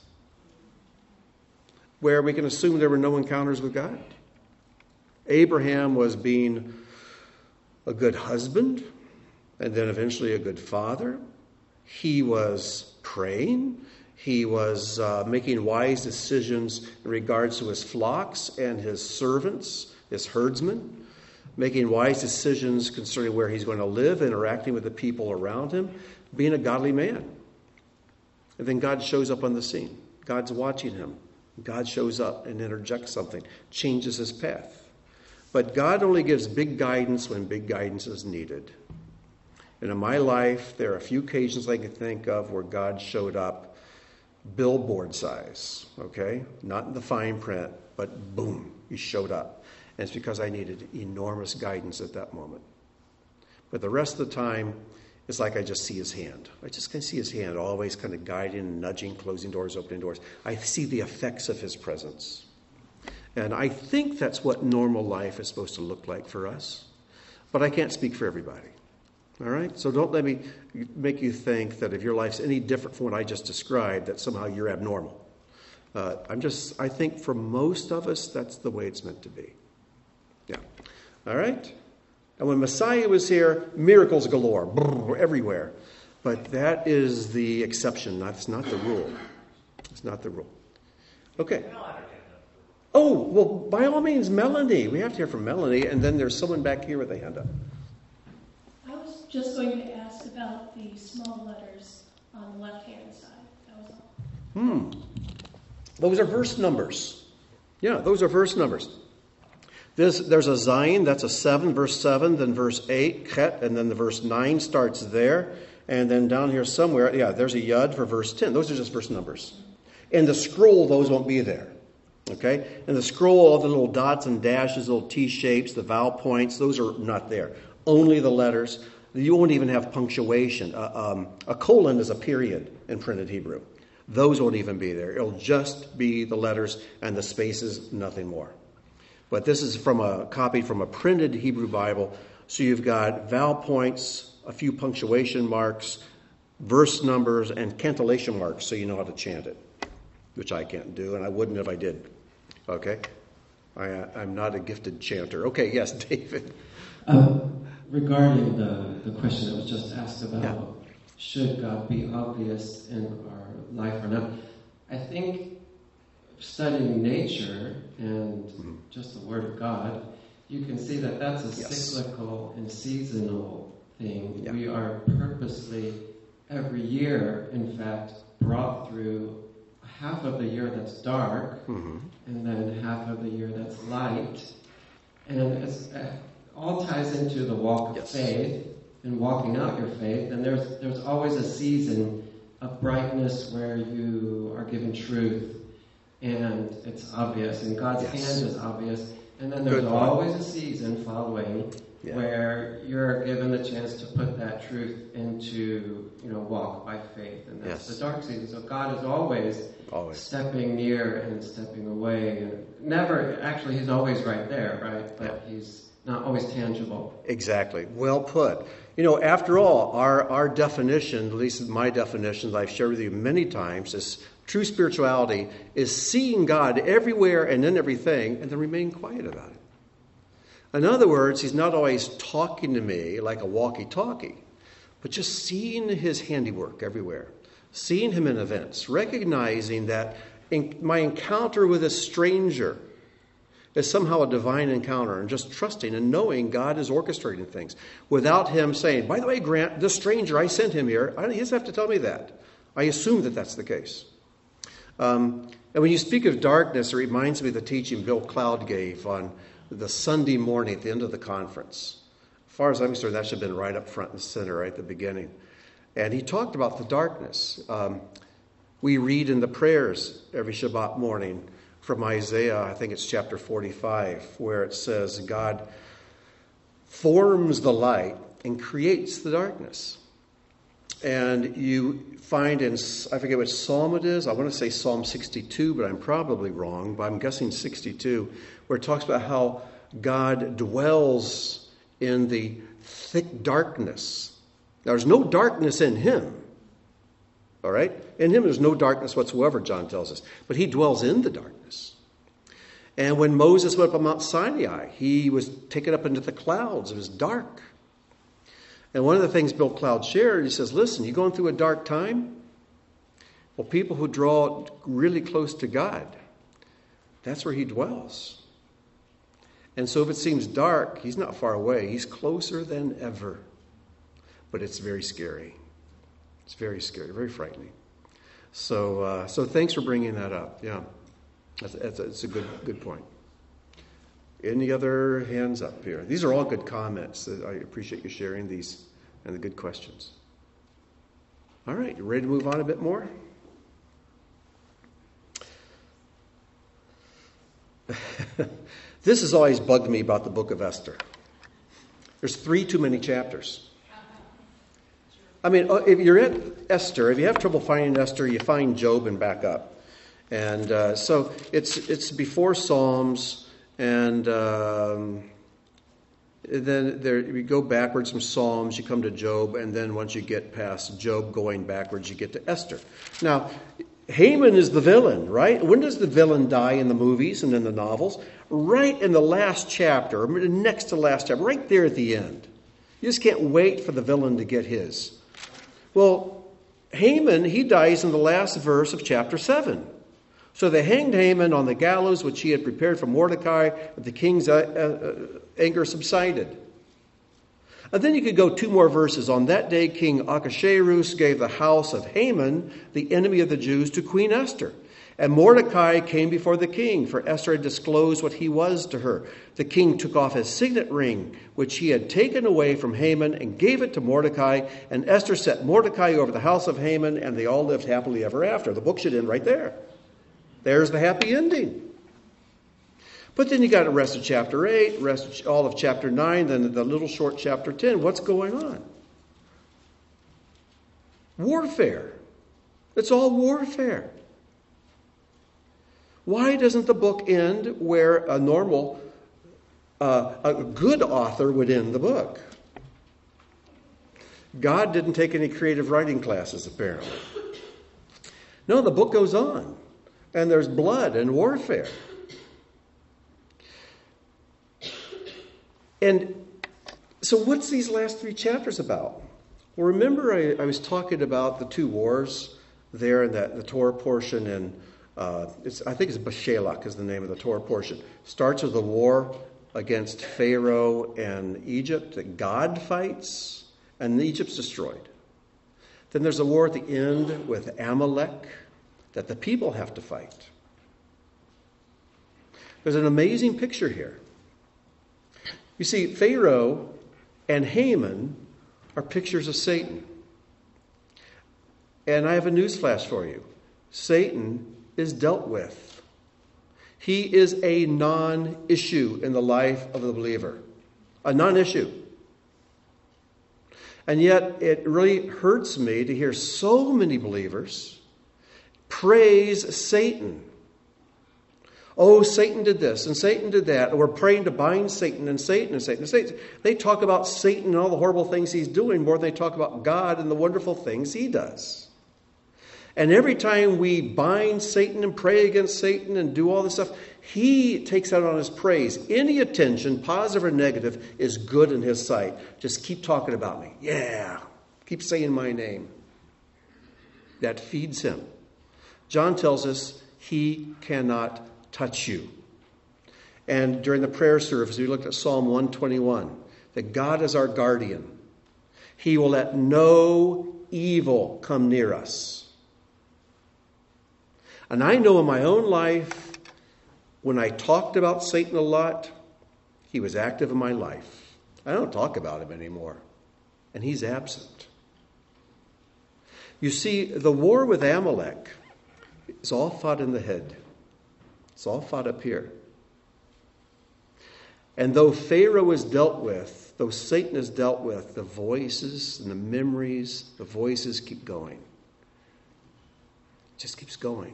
where we can assume there were no encounters with God. Abraham was being a good husband, and then eventually a good father. He was praying. He was uh, making wise decisions in regards to his flocks and his servants, his herdsmen, making wise decisions concerning where he's going to live, interacting with the people around him, being a godly man. And then God shows up on the scene. God's watching him. God shows up and interjects something, changes his path. But God only gives big guidance when big guidance is needed. And in my life, there are a few occasions I can think of where God showed up billboard size, okay? Not in the fine print, but boom, he showed up. And it's because I needed enormous guidance at that moment. But the rest of the time, It's like I just see his hand. I just can see his hand always kind of guiding and nudging, closing doors, opening doors. I see the effects of his presence. And I think that's what normal life is supposed to look like for us. But I can't speak for everybody. All right? So don't let me make you think that if your life's any different from what I just described, that somehow you're abnormal. Uh, I'm just, I think for most of us, that's the way it's meant to be. Yeah. All right? And when Messiah was here, miracles galore, brrr, everywhere. But that is the exception. That's not the rule. It's not the rule. Okay. Oh, well, by all means, Melanie. We have to hear from Melanie. And then there's someone back here with a hand up. I was just going to ask about the small letters on the left-hand side. That was all. Hmm. Those are verse numbers. Yeah, those are verse numbers. This, there's a Zayin, that's a seven, verse seven, then verse eight, Chet, and then the verse nine starts there. And then down here somewhere, yeah, there's a Yud for verse ten. Those are just verse numbers. In the scroll, those won't be there. Okay? In the scroll, all the little dots and dashes, little T-shapes, the vowel points, those are not there. Only the letters. You won't even have punctuation. Uh, um, a colon is a period in printed Hebrew. Those won't even be there. It'll just be the letters and the spaces, nothing more. But this is from a copy from a printed Hebrew Bible. So you've got vowel points, a few punctuation marks, verse numbers, and cantillation marks so you know how to chant it, which I can't do, and I wouldn't if I did. Okay? I, I'm not a gifted chanter. Okay, yes, David. Um, regarding the, the question that was just asked about, Yeah. should God be obvious in our life or not? I think studying nature and mm-hmm. just the Word of God, you can see that that's a yes. cyclical and seasonal thing. Yeah. We are purposely, every year, in fact, brought through half of the year that's dark, mm-hmm. and then half of the year that's light. And it's, it all ties into the walk of yes. faith and walking out your faith. And there's there's always a season of brightness where you are given truth, and it's obvious, and God's yes. hand is obvious. And then there's always a season following yeah. where you're given the chance to put that truth into, you know, walk by faith. And that's yes. the dark season. So God is always, always stepping near and stepping away. And never, actually, he's always right there, right? But yeah. he's not always tangible. Exactly. Well put. You know, after all, our, our definition, at least my definition that I've shared with you many times, is true spirituality is seeing God everywhere and in everything and then remaining quiet about it. In other words, he's not always talking to me like a walkie-talkie, but just seeing his handiwork everywhere, seeing him in events, recognizing that in my encounter with a stranger is somehow a divine encounter, and just trusting and knowing God is orchestrating things without him saying, by the way, Grant, this stranger, I sent him here. I, he doesn't have to tell me that. I assume that that's the case. Um, and when you speak of darkness, it reminds me of the teaching Bill Cloud gave on the Sunday morning at the end of the conference. As far as I'm concerned, that should have been right up front and center, right at the beginning. And he talked about the darkness. Um, we read in the prayers every Shabbat morning from Isaiah, I think it's chapter forty-five, where it says God forms the light and creates the darkness. And you find in, I forget which psalm it is, I want to say Psalm sixty-two, but I'm probably wrong, but I'm guessing sixty-two, where it talks about how God dwells in the thick darkness. Now, there's no darkness in him, all right? In him there's no darkness whatsoever, John tells us, but he dwells in the darkness. And when Moses went up on Mount Sinai, he was taken up into the clouds. It was dark. And one of the things Bill Cloud shared, he says, listen, you going through a dark time? Well, people who draw really close to God, that's where he dwells. And so if it seems dark, he's not far away. He's closer than ever. But it's very scary. It's very scary, very frightening. So uh, so thanks for bringing that up. Yeah, that's, that's, that's a good good point. Any other hands up here? These are all good comments. I appreciate you sharing these and the good questions. All right, you ready to move on a bit more? This has always bugged me about the book of Esther. There's three too many chapters. I mean, if you're at Esther, if you have trouble finding Esther, you find Job and back up. And uh, so it's it's before Psalms, and um, then there you go backwards from Psalms, you come to Job, and then once you get past Job going backwards, you get to Esther. Now, Haman is the villain, right? When does the villain die in the movies and in the novels? Right in the last chapter, next to last chapter, right there at the end. You just can't wait for the villain to get his. Well, Haman, he dies in the last verse of chapter seven. So they hanged Haman on the gallows which he had prepared for Mordecai, but the king's uh, uh, anger subsided. And then you could go two more verses. On that day, King Ahasuerus gave the house of Haman, the enemy of the Jews, to Queen Esther. And Mordecai came before the king, for Esther had disclosed what he was to her. The king took off his signet ring, which he had taken away from Haman, and gave it to Mordecai. And Esther set Mordecai over the house of Haman, and they all lived happily ever after. The book should end right there. There's the happy ending. But then you got the rest of chapter eight, rest of all of chapter nine, then the little short chapter ten. What's going on? Warfare. It's all warfare. Why doesn't the book end where a normal, uh, a good author would end the book? God didn't take any creative writing classes, apparently. No, the book goes on. And there's blood and warfare. And so what's these last three chapters about? Well, remember I, I was talking about the two wars there in that the Torah portion, and uh, it's, I think it's Bashelach is the name of the Torah portion. Starts with the war against Pharaoh and Egypt that God fights, and Egypt's destroyed. Then there's a war at the end with Amalek that the people have to fight. There's an amazing picture here. You see, Pharaoh and Haman are pictures of Satan. And I have a newsflash for you. Satan is dealt with. He is a non-issue in the life of the believer. A non-issue. And yet it really hurts me to hear so many believers praise Satan. Oh, Satan did this and Satan did that. We're praying to bind Satan and Satan and Satan and Satan. They talk about Satan and all the horrible things he's doing more than they talk about God and the wonderful things he does. And every time we bind Satan and pray against Satan and do all this stuff, he takes out on his praise. Any attention, positive or negative, is good in his sight. Just keep talking about me. Yeah. Keep saying my name. That feeds him. John tells us he cannot touch you. And during the prayer service, we looked at Psalm one twenty-one, that God is our guardian. He will let no evil come near us. And I know in my own life, when I talked about Satan a lot, he was active in my life. I don't talk about him anymore. And he's absent. You see, the war with Amalek is all fought in the head. It's all fought up here. And though Pharaoh is dealt with, though Satan is dealt with, the voices and the memories, the voices keep going. It just keeps going.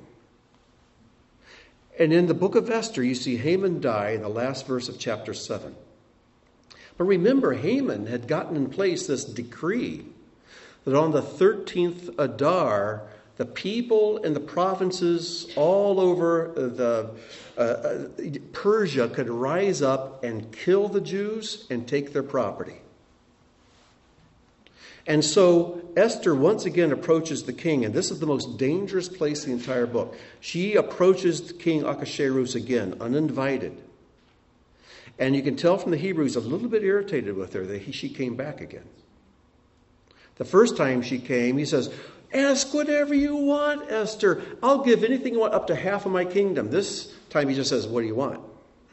And in the book of Esther, you see Haman die in the last verse of chapter seven. But remember, Haman had gotten in place this decree that on the thirteenth Adar, the people in the provinces all over the uh, Persia could rise up and kill the Jews and take their property. And so Esther once again approaches the king, and this is the most dangerous place in the entire book. She approaches King Ahasuerus again, uninvited. And you can tell from the Hebrews a little bit irritated with her that he, she came back again. The first time she came, he says, "Ask whatever you want, Esther. I'll give anything you want, up to half of my kingdom." This time he just says, "What do you want?"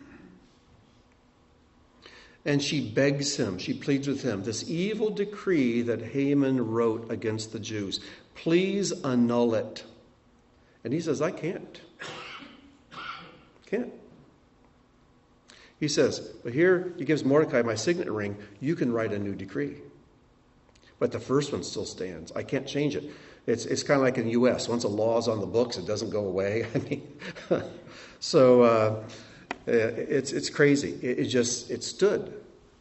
And she begs him, she pleads with him, this evil decree that Haman wrote against the Jews. Please annul it. And he says, "I can't. Can't." He says, but here he gives Mordecai my signet ring. You can write a new decree. But the first one still stands. I can't change it. It's it's kind of like in the U S Once a law is on the books, it doesn't go away. I mean, so uh, it's it's crazy. It, it just it stood.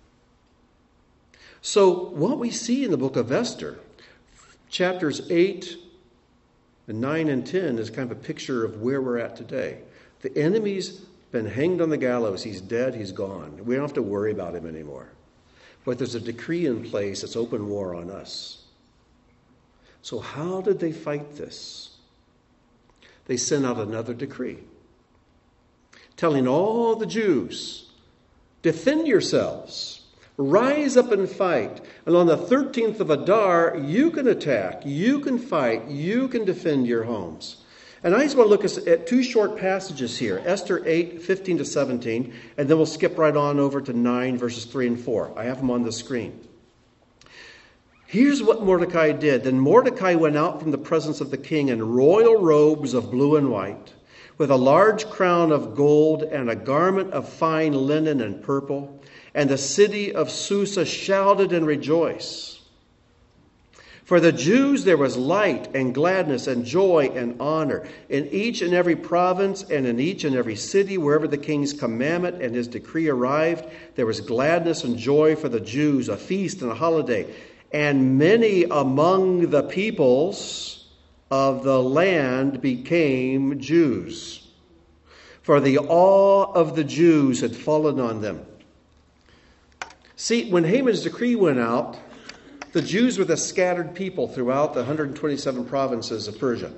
So what we see in the book of Esther, chapters eight and nine and ten, is kind of a picture of where we're at today. The enemy's been hanged on the gallows. He's dead. He's gone. We don't have to worry about him anymore. But there's a decree in place that's open war on us. So how did they fight this? They sent out another decree telling all the Jews, defend yourselves, rise up and fight. And on the thirteenth of Adar, you can attack, you can fight, you can defend your homes. And I just want to look at two short passages here, Esther eight, fifteen to seventeen, and then we'll skip right on over to nine, verses three and four. I have them on the screen. Here's what Mordecai did. Then Mordecai went out from the presence of the king in royal robes of blue and white, with a large crown of gold and a garment of fine linen and purple. And the city of Susa shouted and rejoiced. For the Jews there was light and gladness and joy and honor in each and every province and in each and every city. Wherever the king's commandment and his decree arrived, there was gladness and joy for the Jews, a feast and a holiday. And many among the peoples of the land became Jews, for the awe of the Jews had fallen on them. See, when Haman's decree went out, the Jews were the scattered people throughout the one hundred twenty-seven provinces of Persia.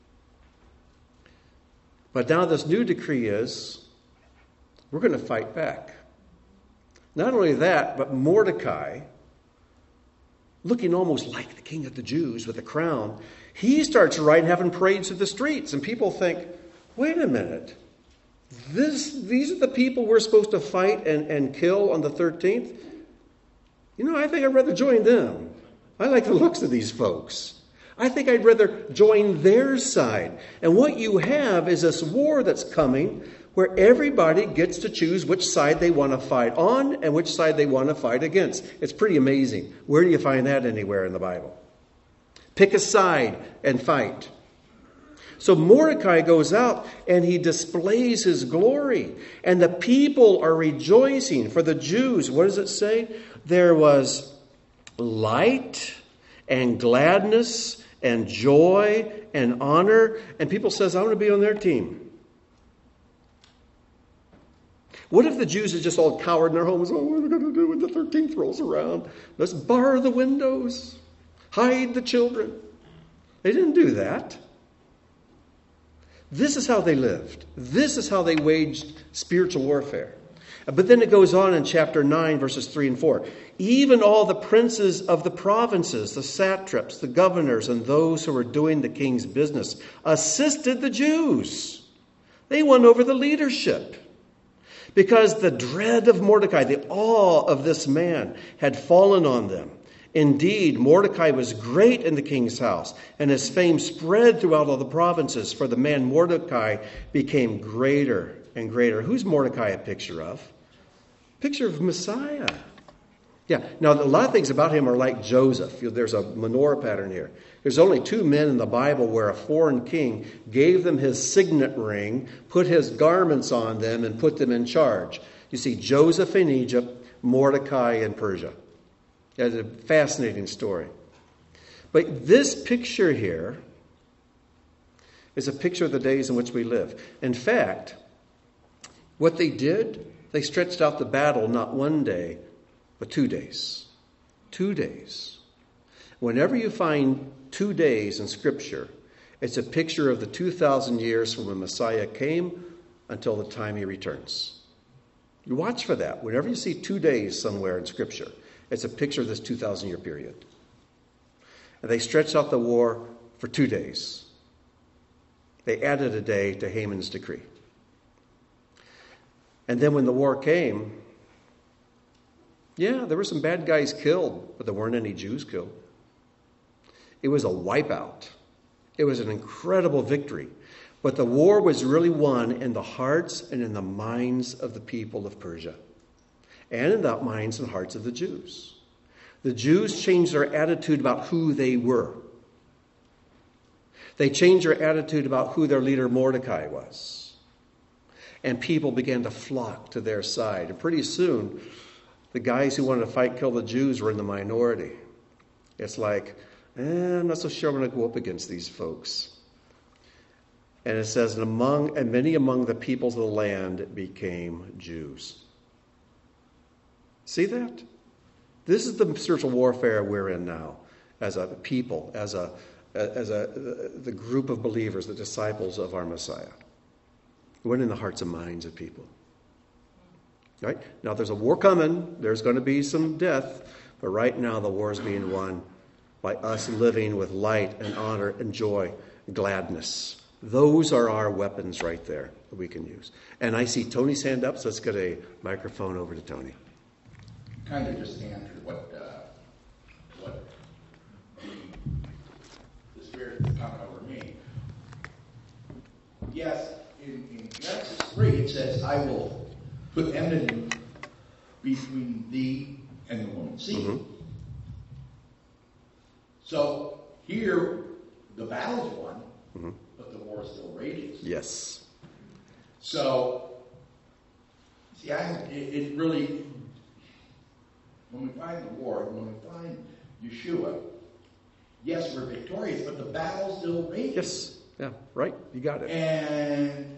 But now this new decree is, we're going to fight back. Not only that, but Mordecai, looking almost like the king of the Jews with a crown, he starts riding, having parades through the streets. And people think, wait a minute, this, these are the people we're supposed to fight and, and kill on the thirteenth? You know, I think I'd rather join them. I like the looks of these folks. I think I'd rather join their side. And what you have is this war that's coming where everybody gets to choose which side they want to fight on and which side they want to fight against. It's pretty amazing. Where do you find that anywhere in the Bible? Pick a side and fight. So Mordecai goes out and he displays his glory. And the people are rejoicing. For the Jews, what does it say? There was light and gladness and joy and honor. And people says, I want to be on their team. What if the Jews had just all cowered in their homes? Oh, what are we going to do when the thirteenth rolls around? Let's bar the windows. Hide the children. They didn't do that. This is how they lived. This is how they waged spiritual warfare. But then it goes on in chapter nine, verses three and four. Even all the princes of the provinces, the satraps, the governors, and those who were doing the king's business assisted the Jews. They won over the leadership. Because the dread of Mordecai, the awe of this man, had fallen on them. Indeed, Mordecai was great in the king's house, and his fame spread throughout all the provinces, for the man Mordecai became greater and greater. Who's Mordecai a picture of? Picture of Messiah. Yeah, now a lot of things about him are like Joseph. There's a menorah pattern here. There's only two men in the Bible where a foreign king gave them his signet ring, put his garments on them, and put them in charge. You see Joseph in Egypt, Mordecai in Persia. That's a fascinating story. But this picture here is a picture of the days in which we live. In fact, what they did, they stretched out the battle not one day, but two days. Two days. Whenever you find two days in Scripture, it's a picture of the two thousand years from when Messiah came until the time he returns. You watch for that. Whenever you see two days somewhere in Scripture, it's a picture of this two thousand year period. And they stretched out the war for two days. They added a day to Haman's decree. And then when the war came, yeah, there were some bad guys killed, but there weren't any Jews killed. It was a wipeout. It was an incredible victory. But the war was really won in the hearts and in the minds of the people of Persia, and in the minds and hearts of the Jews. The Jews changed their attitude about who they were. They changed their attitude about who their leader Mordecai was. And people began to flock to their side. And pretty soon, the guys who wanted to fight, kill the Jews were in the minority. It's like, eh, I'm not so sure I'm going to go up against these folks. And it says, and among and many among the peoples of the land became Jews. See that? This is the spiritual warfare we're in now, as a people, as a as a the group of believers, the disciples of our Messiah. Went in the hearts and minds of people. Right? Now there's a war coming. There's going to be some death. But right now the war is being won by us living with light and honor and joy, gladness. Those are our weapons right there that we can use. And I see Tony's hand up, so let's get a microphone over to Tony. Kind of just answered what uh, what the, the Spirit is coming over me. Yes, in, in Genesis three it says, I will put enmity between thee and the woman's seed. Mm-hmm. So here, the battle's won, mm-hmm. but the war still rages. Yes. So, see, I, it, it really, when we find the war, when we find Yeshua, yes, we're victorious, but the battle still rages. Yes. Yeah, right. You got it. And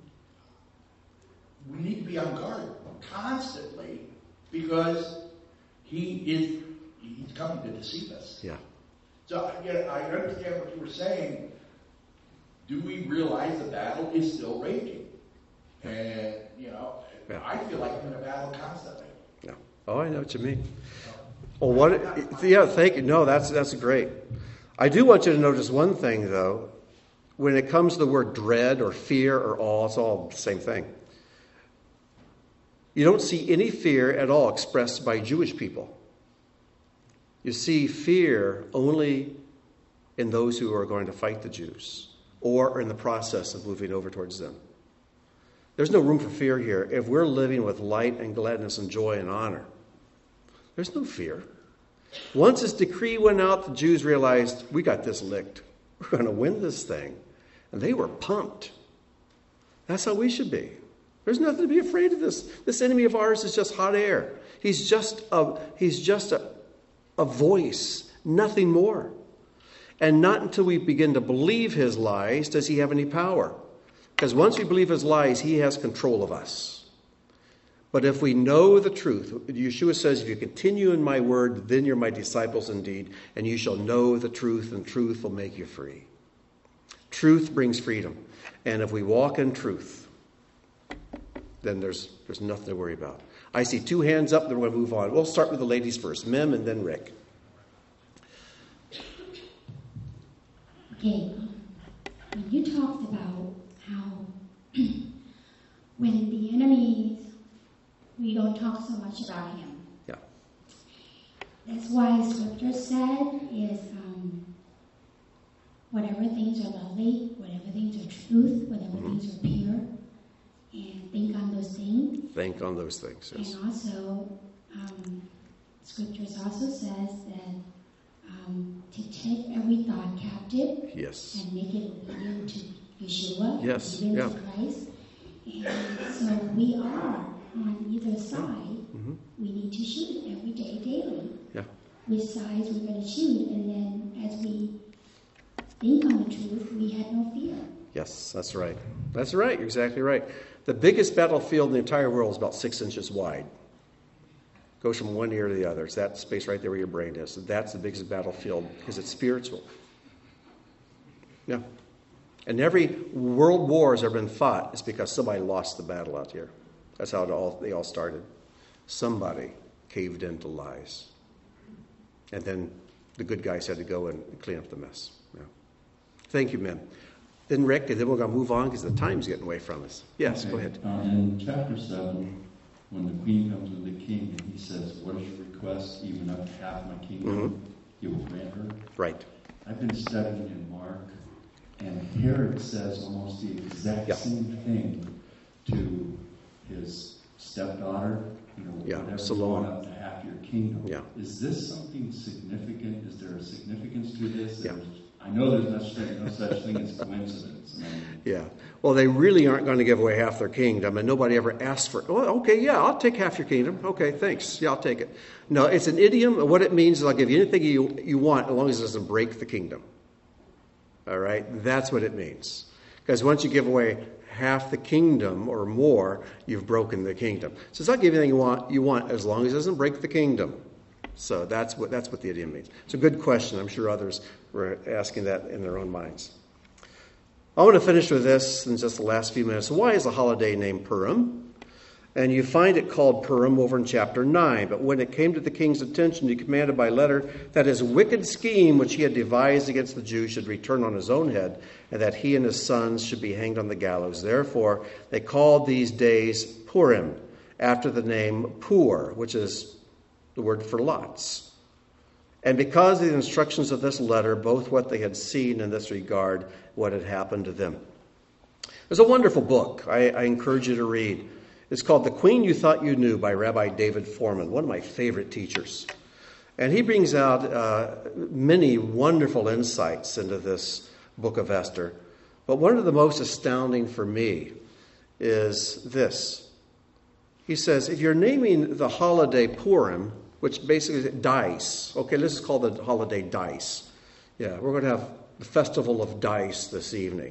we need to be on guard constantly because he is he's coming to deceive us. Yeah. So yeah, I understand what you were saying. Do we realize the battle is still raging? And, you know, yeah. I feel like I'm in a battle constantly. Yeah. Oh, I know what you mean. Well, what? Yeah, thank you. No, that's that's great. I do want you to notice one thing, though. When it comes to the word dread or fear or awe, it's all the same thing. You don't see any fear at all expressed by Jewish people. You see fear only in those who are going to fight the Jews or are in the process of moving over towards them. There's no room for fear here. If we're living with light and gladness and joy and honor, there's no fear. Once this decree went out, the Jews realized, we got this licked. We're going to win this thing. And they were pumped. That's how we should be. There's nothing to be afraid of this. This enemy of ours is just hot air. He's just a, he's just a, a voice, nothing more. And not until we begin to believe his lies does he have any power. Because once we believe his lies, he has control of us. But if we know the truth, Yeshua says, if you continue in my word, then you're my disciples indeed, and you shall know the truth, and truth will make you free. Truth brings freedom. And if we walk in truth, then there's there's nothing to worry about. I see two hands up, then we're going to move on. We'll start with the ladies first, Mem and then Rick. Okay, when you talked about how when the enemy, we don't talk so much about him. Yeah. That's why Scripture said is um, whatever things are lovely, whatever things are truth, whatever mm-hmm. things are pure, and think on those things. Think on those things, yes. And also, um, Scriptures also says that um, to take every thought captive yes. and make it obedient to Yeshua, yes. obedient yeah. to Christ. And so we are on either side. Mm-hmm. We need to shoot every day, daily. Yeah. Which sides we're going to shoot, and then as we think on the truth, we had no fear. Yes, that's right. That's right. You're exactly right. The biggest battlefield in the entire world is about six inches wide. Goes from one ear to the other. It's that space right there where your brain is. That's the biggest battlefield because it's spiritual. Yeah. And every world war has ever been fought is because somebody lost the battle out here. That's how it all, they all started. Somebody caved into lies. And then the good guys had to go and clean up the mess. Yeah. Thank you, Mem. Then Rick, and then we're going to move on because the time's getting away from us. Yes, okay. Go ahead. Uh, in chapter seven, when the queen comes to the king and he says, what is your request, even up to half my kingdom, mm-hmm. he will grant her. Right. I've been studying in Mark, and Herod says almost the exact yeah. same thing to his stepdaughter. You know, yeah, whatever Salome. you want up to half your kingdom. Yeah. Is this something significant? Is there a significance to this? Yeah. I know there's no such, no such thing as coincidence. I mean, Yeah. Well, they really aren't going to give away half their kingdom, and nobody ever asked for it. Well, okay, yeah, I'll take half your kingdom. Okay, thanks. Yeah, I'll take it. No, it's an idiom. What it means is I'll give you anything you, you want as long as it doesn't break the kingdom. All right? That's what it means. Because once you give away half the kingdom or more, you've broken the kingdom. So it's not give you anything you want, you want as long as it doesn't break the kingdom. So that's what that's what the idiom means. It's a good question. I'm sure others were asking that in their own minds. I want to finish with this in just the last few minutes. Why is a holiday named Purim? And you find it called Purim over in chapter nine. But when it came to the king's attention, he commanded by letter that his wicked scheme which he had devised against the Jews should return on his own head, and that he and his sons should be hanged on the gallows. Therefore, they called these days Purim, after the name Pur, which is the word for lots. And because of the instructions of this letter, both what they had seen in this regard, what had happened to them. There's a wonderful book I, I encourage you to read. It's called The Queen You Thought You Knew by Rabbi David Foreman, one of my favorite teachers. And he brings out uh, many wonderful insights into this book of Esther. But one of the most astounding for me is this. He says, if you're naming the holiday Purim, which basically is dice. Okay, let's just call the holiday dice. Yeah, we're going to have the festival of dice this evening.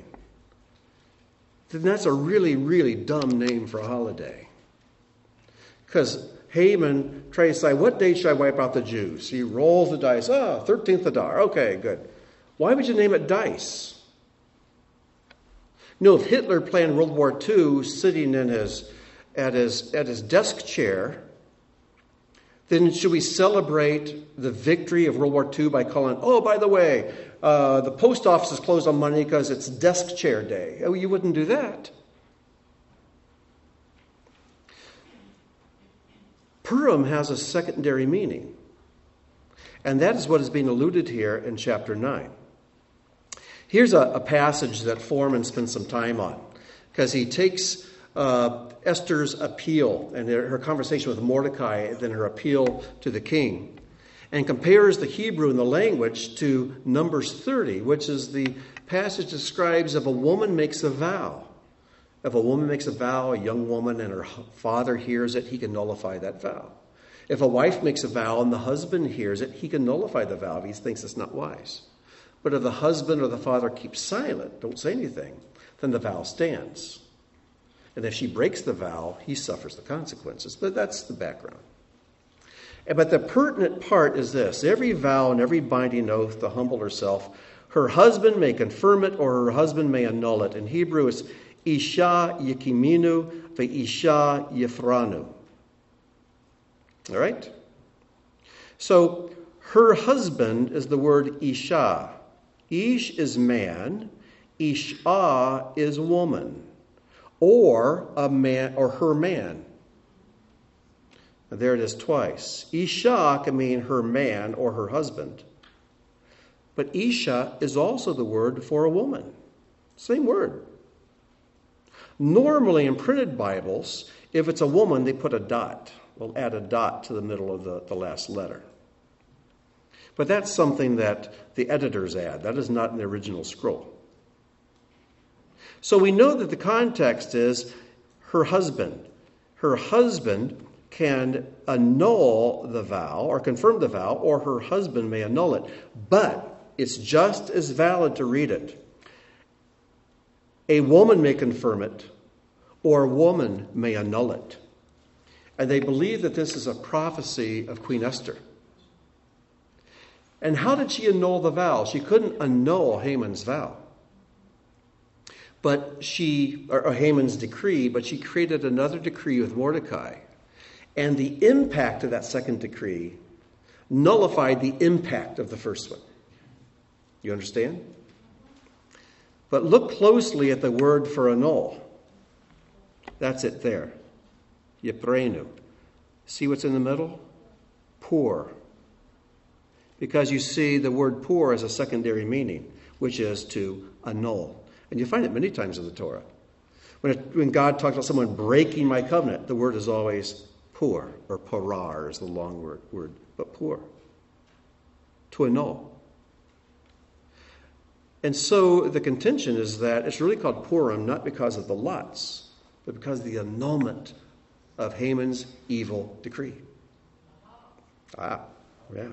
Then that's a really, really dumb name for a holiday. Because Haman tries to decide, what day should I wipe out the Jews? He rolls the dice. Ah, thirteenth Adar. Okay, good. Why would you name it dice? You know, if Hitler planned World War Two sitting in his at his at his desk chair, then should we celebrate the victory of World War Two by calling, oh, by the way, uh, the post office is closed on Monday because it's desk chair day? Oh, you wouldn't do that. Purim has a secondary meaning. And that is what is being alluded here in chapter nine. Here's a, a passage that Foreman spends some time on, because he takes uh, Esther's appeal and her, her conversation with Mordecai, then her appeal to the king, and compares the Hebrew and the language to Numbers thirty, which is the passage describes if a woman makes a vow. If a woman makes a vow, a young woman, and her father hears it, he can nullify that vow. If a wife makes a vow and the husband hears it, he can nullify the vow if he thinks it's not wise. But if the husband or the father keeps silent, don't say anything, then the vow stands. And if she breaks the vow, he suffers the consequences. But that's the background. But the pertinent part is this. Every vow and every binding oath to humble herself, her husband may confirm it or her husband may annul it. In Hebrew, it's Isha Yekiminu ve'Isha Yefranu. All right? So, her husband is the word Isha. Ish is man. Isha is woman. Or a man, or her man. And there it is twice. Isha can mean her man or her husband. But Isha is also the word for a woman. Same word. Normally in printed Bibles, if it's a woman, they put a dot. We'll add a dot to the middle of the, the last letter. But that's something that the editors add. That is not in the original scroll. So we know that the context is her husband. Her husband can annul the vow or confirm the vow, or her husband may annul it. But it's just as valid to read it. A woman may confirm it, or a woman may annul it. And they believe that this is a prophecy of Queen Esther. And how did she annul the vow? She couldn't annul Haman's vow. But she, or Haman's decree, but she created another decree with Mordecai. And the impact of that second decree nullified the impact of the first one. You understand? But look closely at the word for annul. That's it there. Yeprenu. See what's in the middle? Poor. Because you see the word poor has a secondary meaning, which is to annul. And you find it many times in the Torah. When, it, when God talks about someone breaking my covenant, the word is always Poor, or parar is the long word, word but poor. To annul. And so the contention is that it's really called Purim not because of the lots, but because of the annulment of Haman's evil decree. Ah, yeah.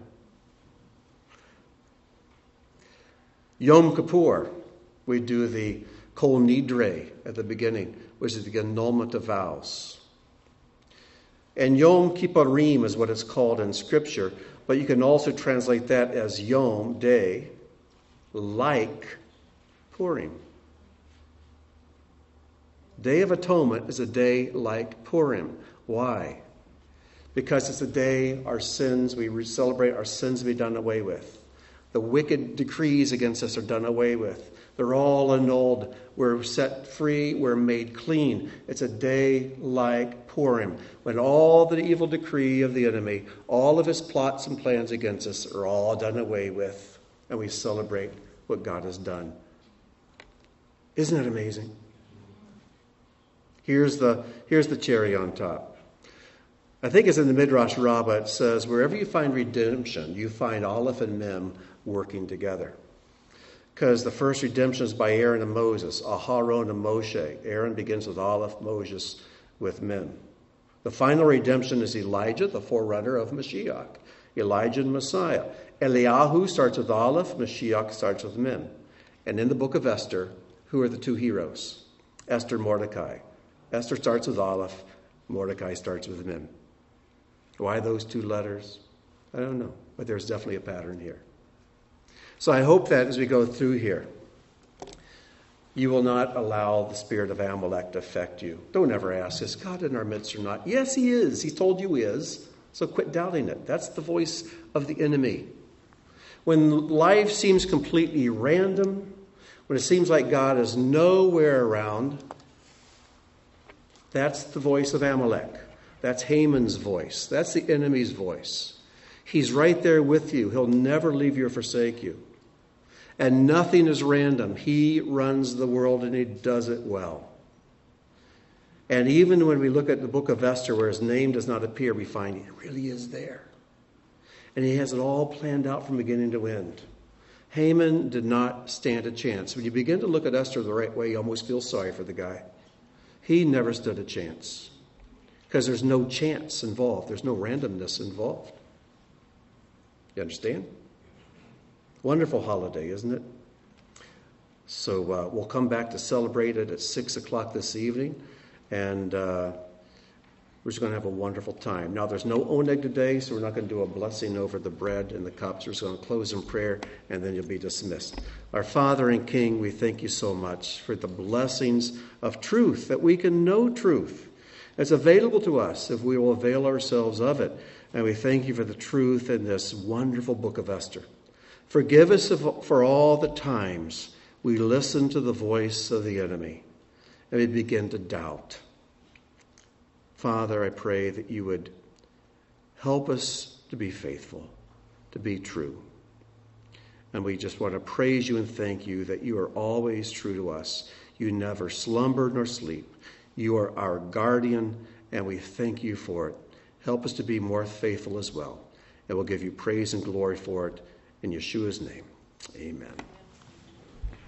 Yom Kippur, we do the Kol Nidre at the beginning, which is the annulment of vows. And Yom Kippurim is what it's called in Scripture, but you can also translate that as Yom, day, like Purim. Day of Atonement is a day like Purim. Why? Because it's a day our sins, we celebrate our sins to be done away with. The wicked decrees against us are done away with. They're all annulled. We're set free. We're made clean. It's a day like Purim, when all the evil decree of the enemy, all of his plots and plans against us are all done away with, and we celebrate what God has done. Isn't that amazing? Here's the, here's the cherry on top. I think it's in the Midrash Rabbah. It says, wherever you find redemption, you find Aleph and Mem working together. Because the first redemption is by Aaron and Moses, Aharon and Moshe. Aaron begins with Aleph, Moses with Mem. The final redemption is Elijah, the forerunner of Mashiach. Elijah and Messiah. Eliyahu starts with Aleph, Mashiach starts with Mem. And in the book of Esther, who are the two heroes? Esther, Mordecai. Esther starts with Aleph, Mordecai starts with Mem. Why those two letters? I don't know, but there's definitely a pattern here. So I hope that as we go through here, you will not allow the spirit of Amalek to affect you. Don't ever ask, is God in our midst or not? Yes, he is. He told you he is. So quit doubting it. That's the voice of the enemy. When life seems completely random, when it seems like God is nowhere around, that's the voice of Amalek. That's Haman's voice. That's the enemy's voice. He's right there with you. He'll never leave you or forsake you. And nothing is random. He runs the world and he does it well. And even when we look at the book of Esther where his name does not appear, we find he really is there. And he has it all planned out from beginning to end. Haman did not stand a chance. When you begin to look at Esther the right way, you almost feel sorry for the guy. He never stood a chance. Because there's no chance involved. There's no randomness involved. You understand? Wonderful holiday, isn't it? So uh, we'll come back to celebrate it at six o'clock this evening. And uh, we're just going to have a wonderful time. Now, there's no oneg today, so we're not going to do a blessing over the bread and the cups. We're just going to close in prayer, and then you'll be dismissed. Our Father and King, we thank you so much for the blessings of truth, that we can know truth. It's available to us if we will avail ourselves of it. And we thank you for the truth in this wonderful book of Esther. Forgive us for all the times we listen to the voice of the enemy and we begin to doubt. Father, I pray that you would help us to be faithful, to be true. And we just want to praise you and thank you that you are always true to us. You never slumber nor sleep. You are our guardian, and we thank you for it. Help us to be more faithful as well. And we'll give you praise and glory for it in Yeshua's name. Amen.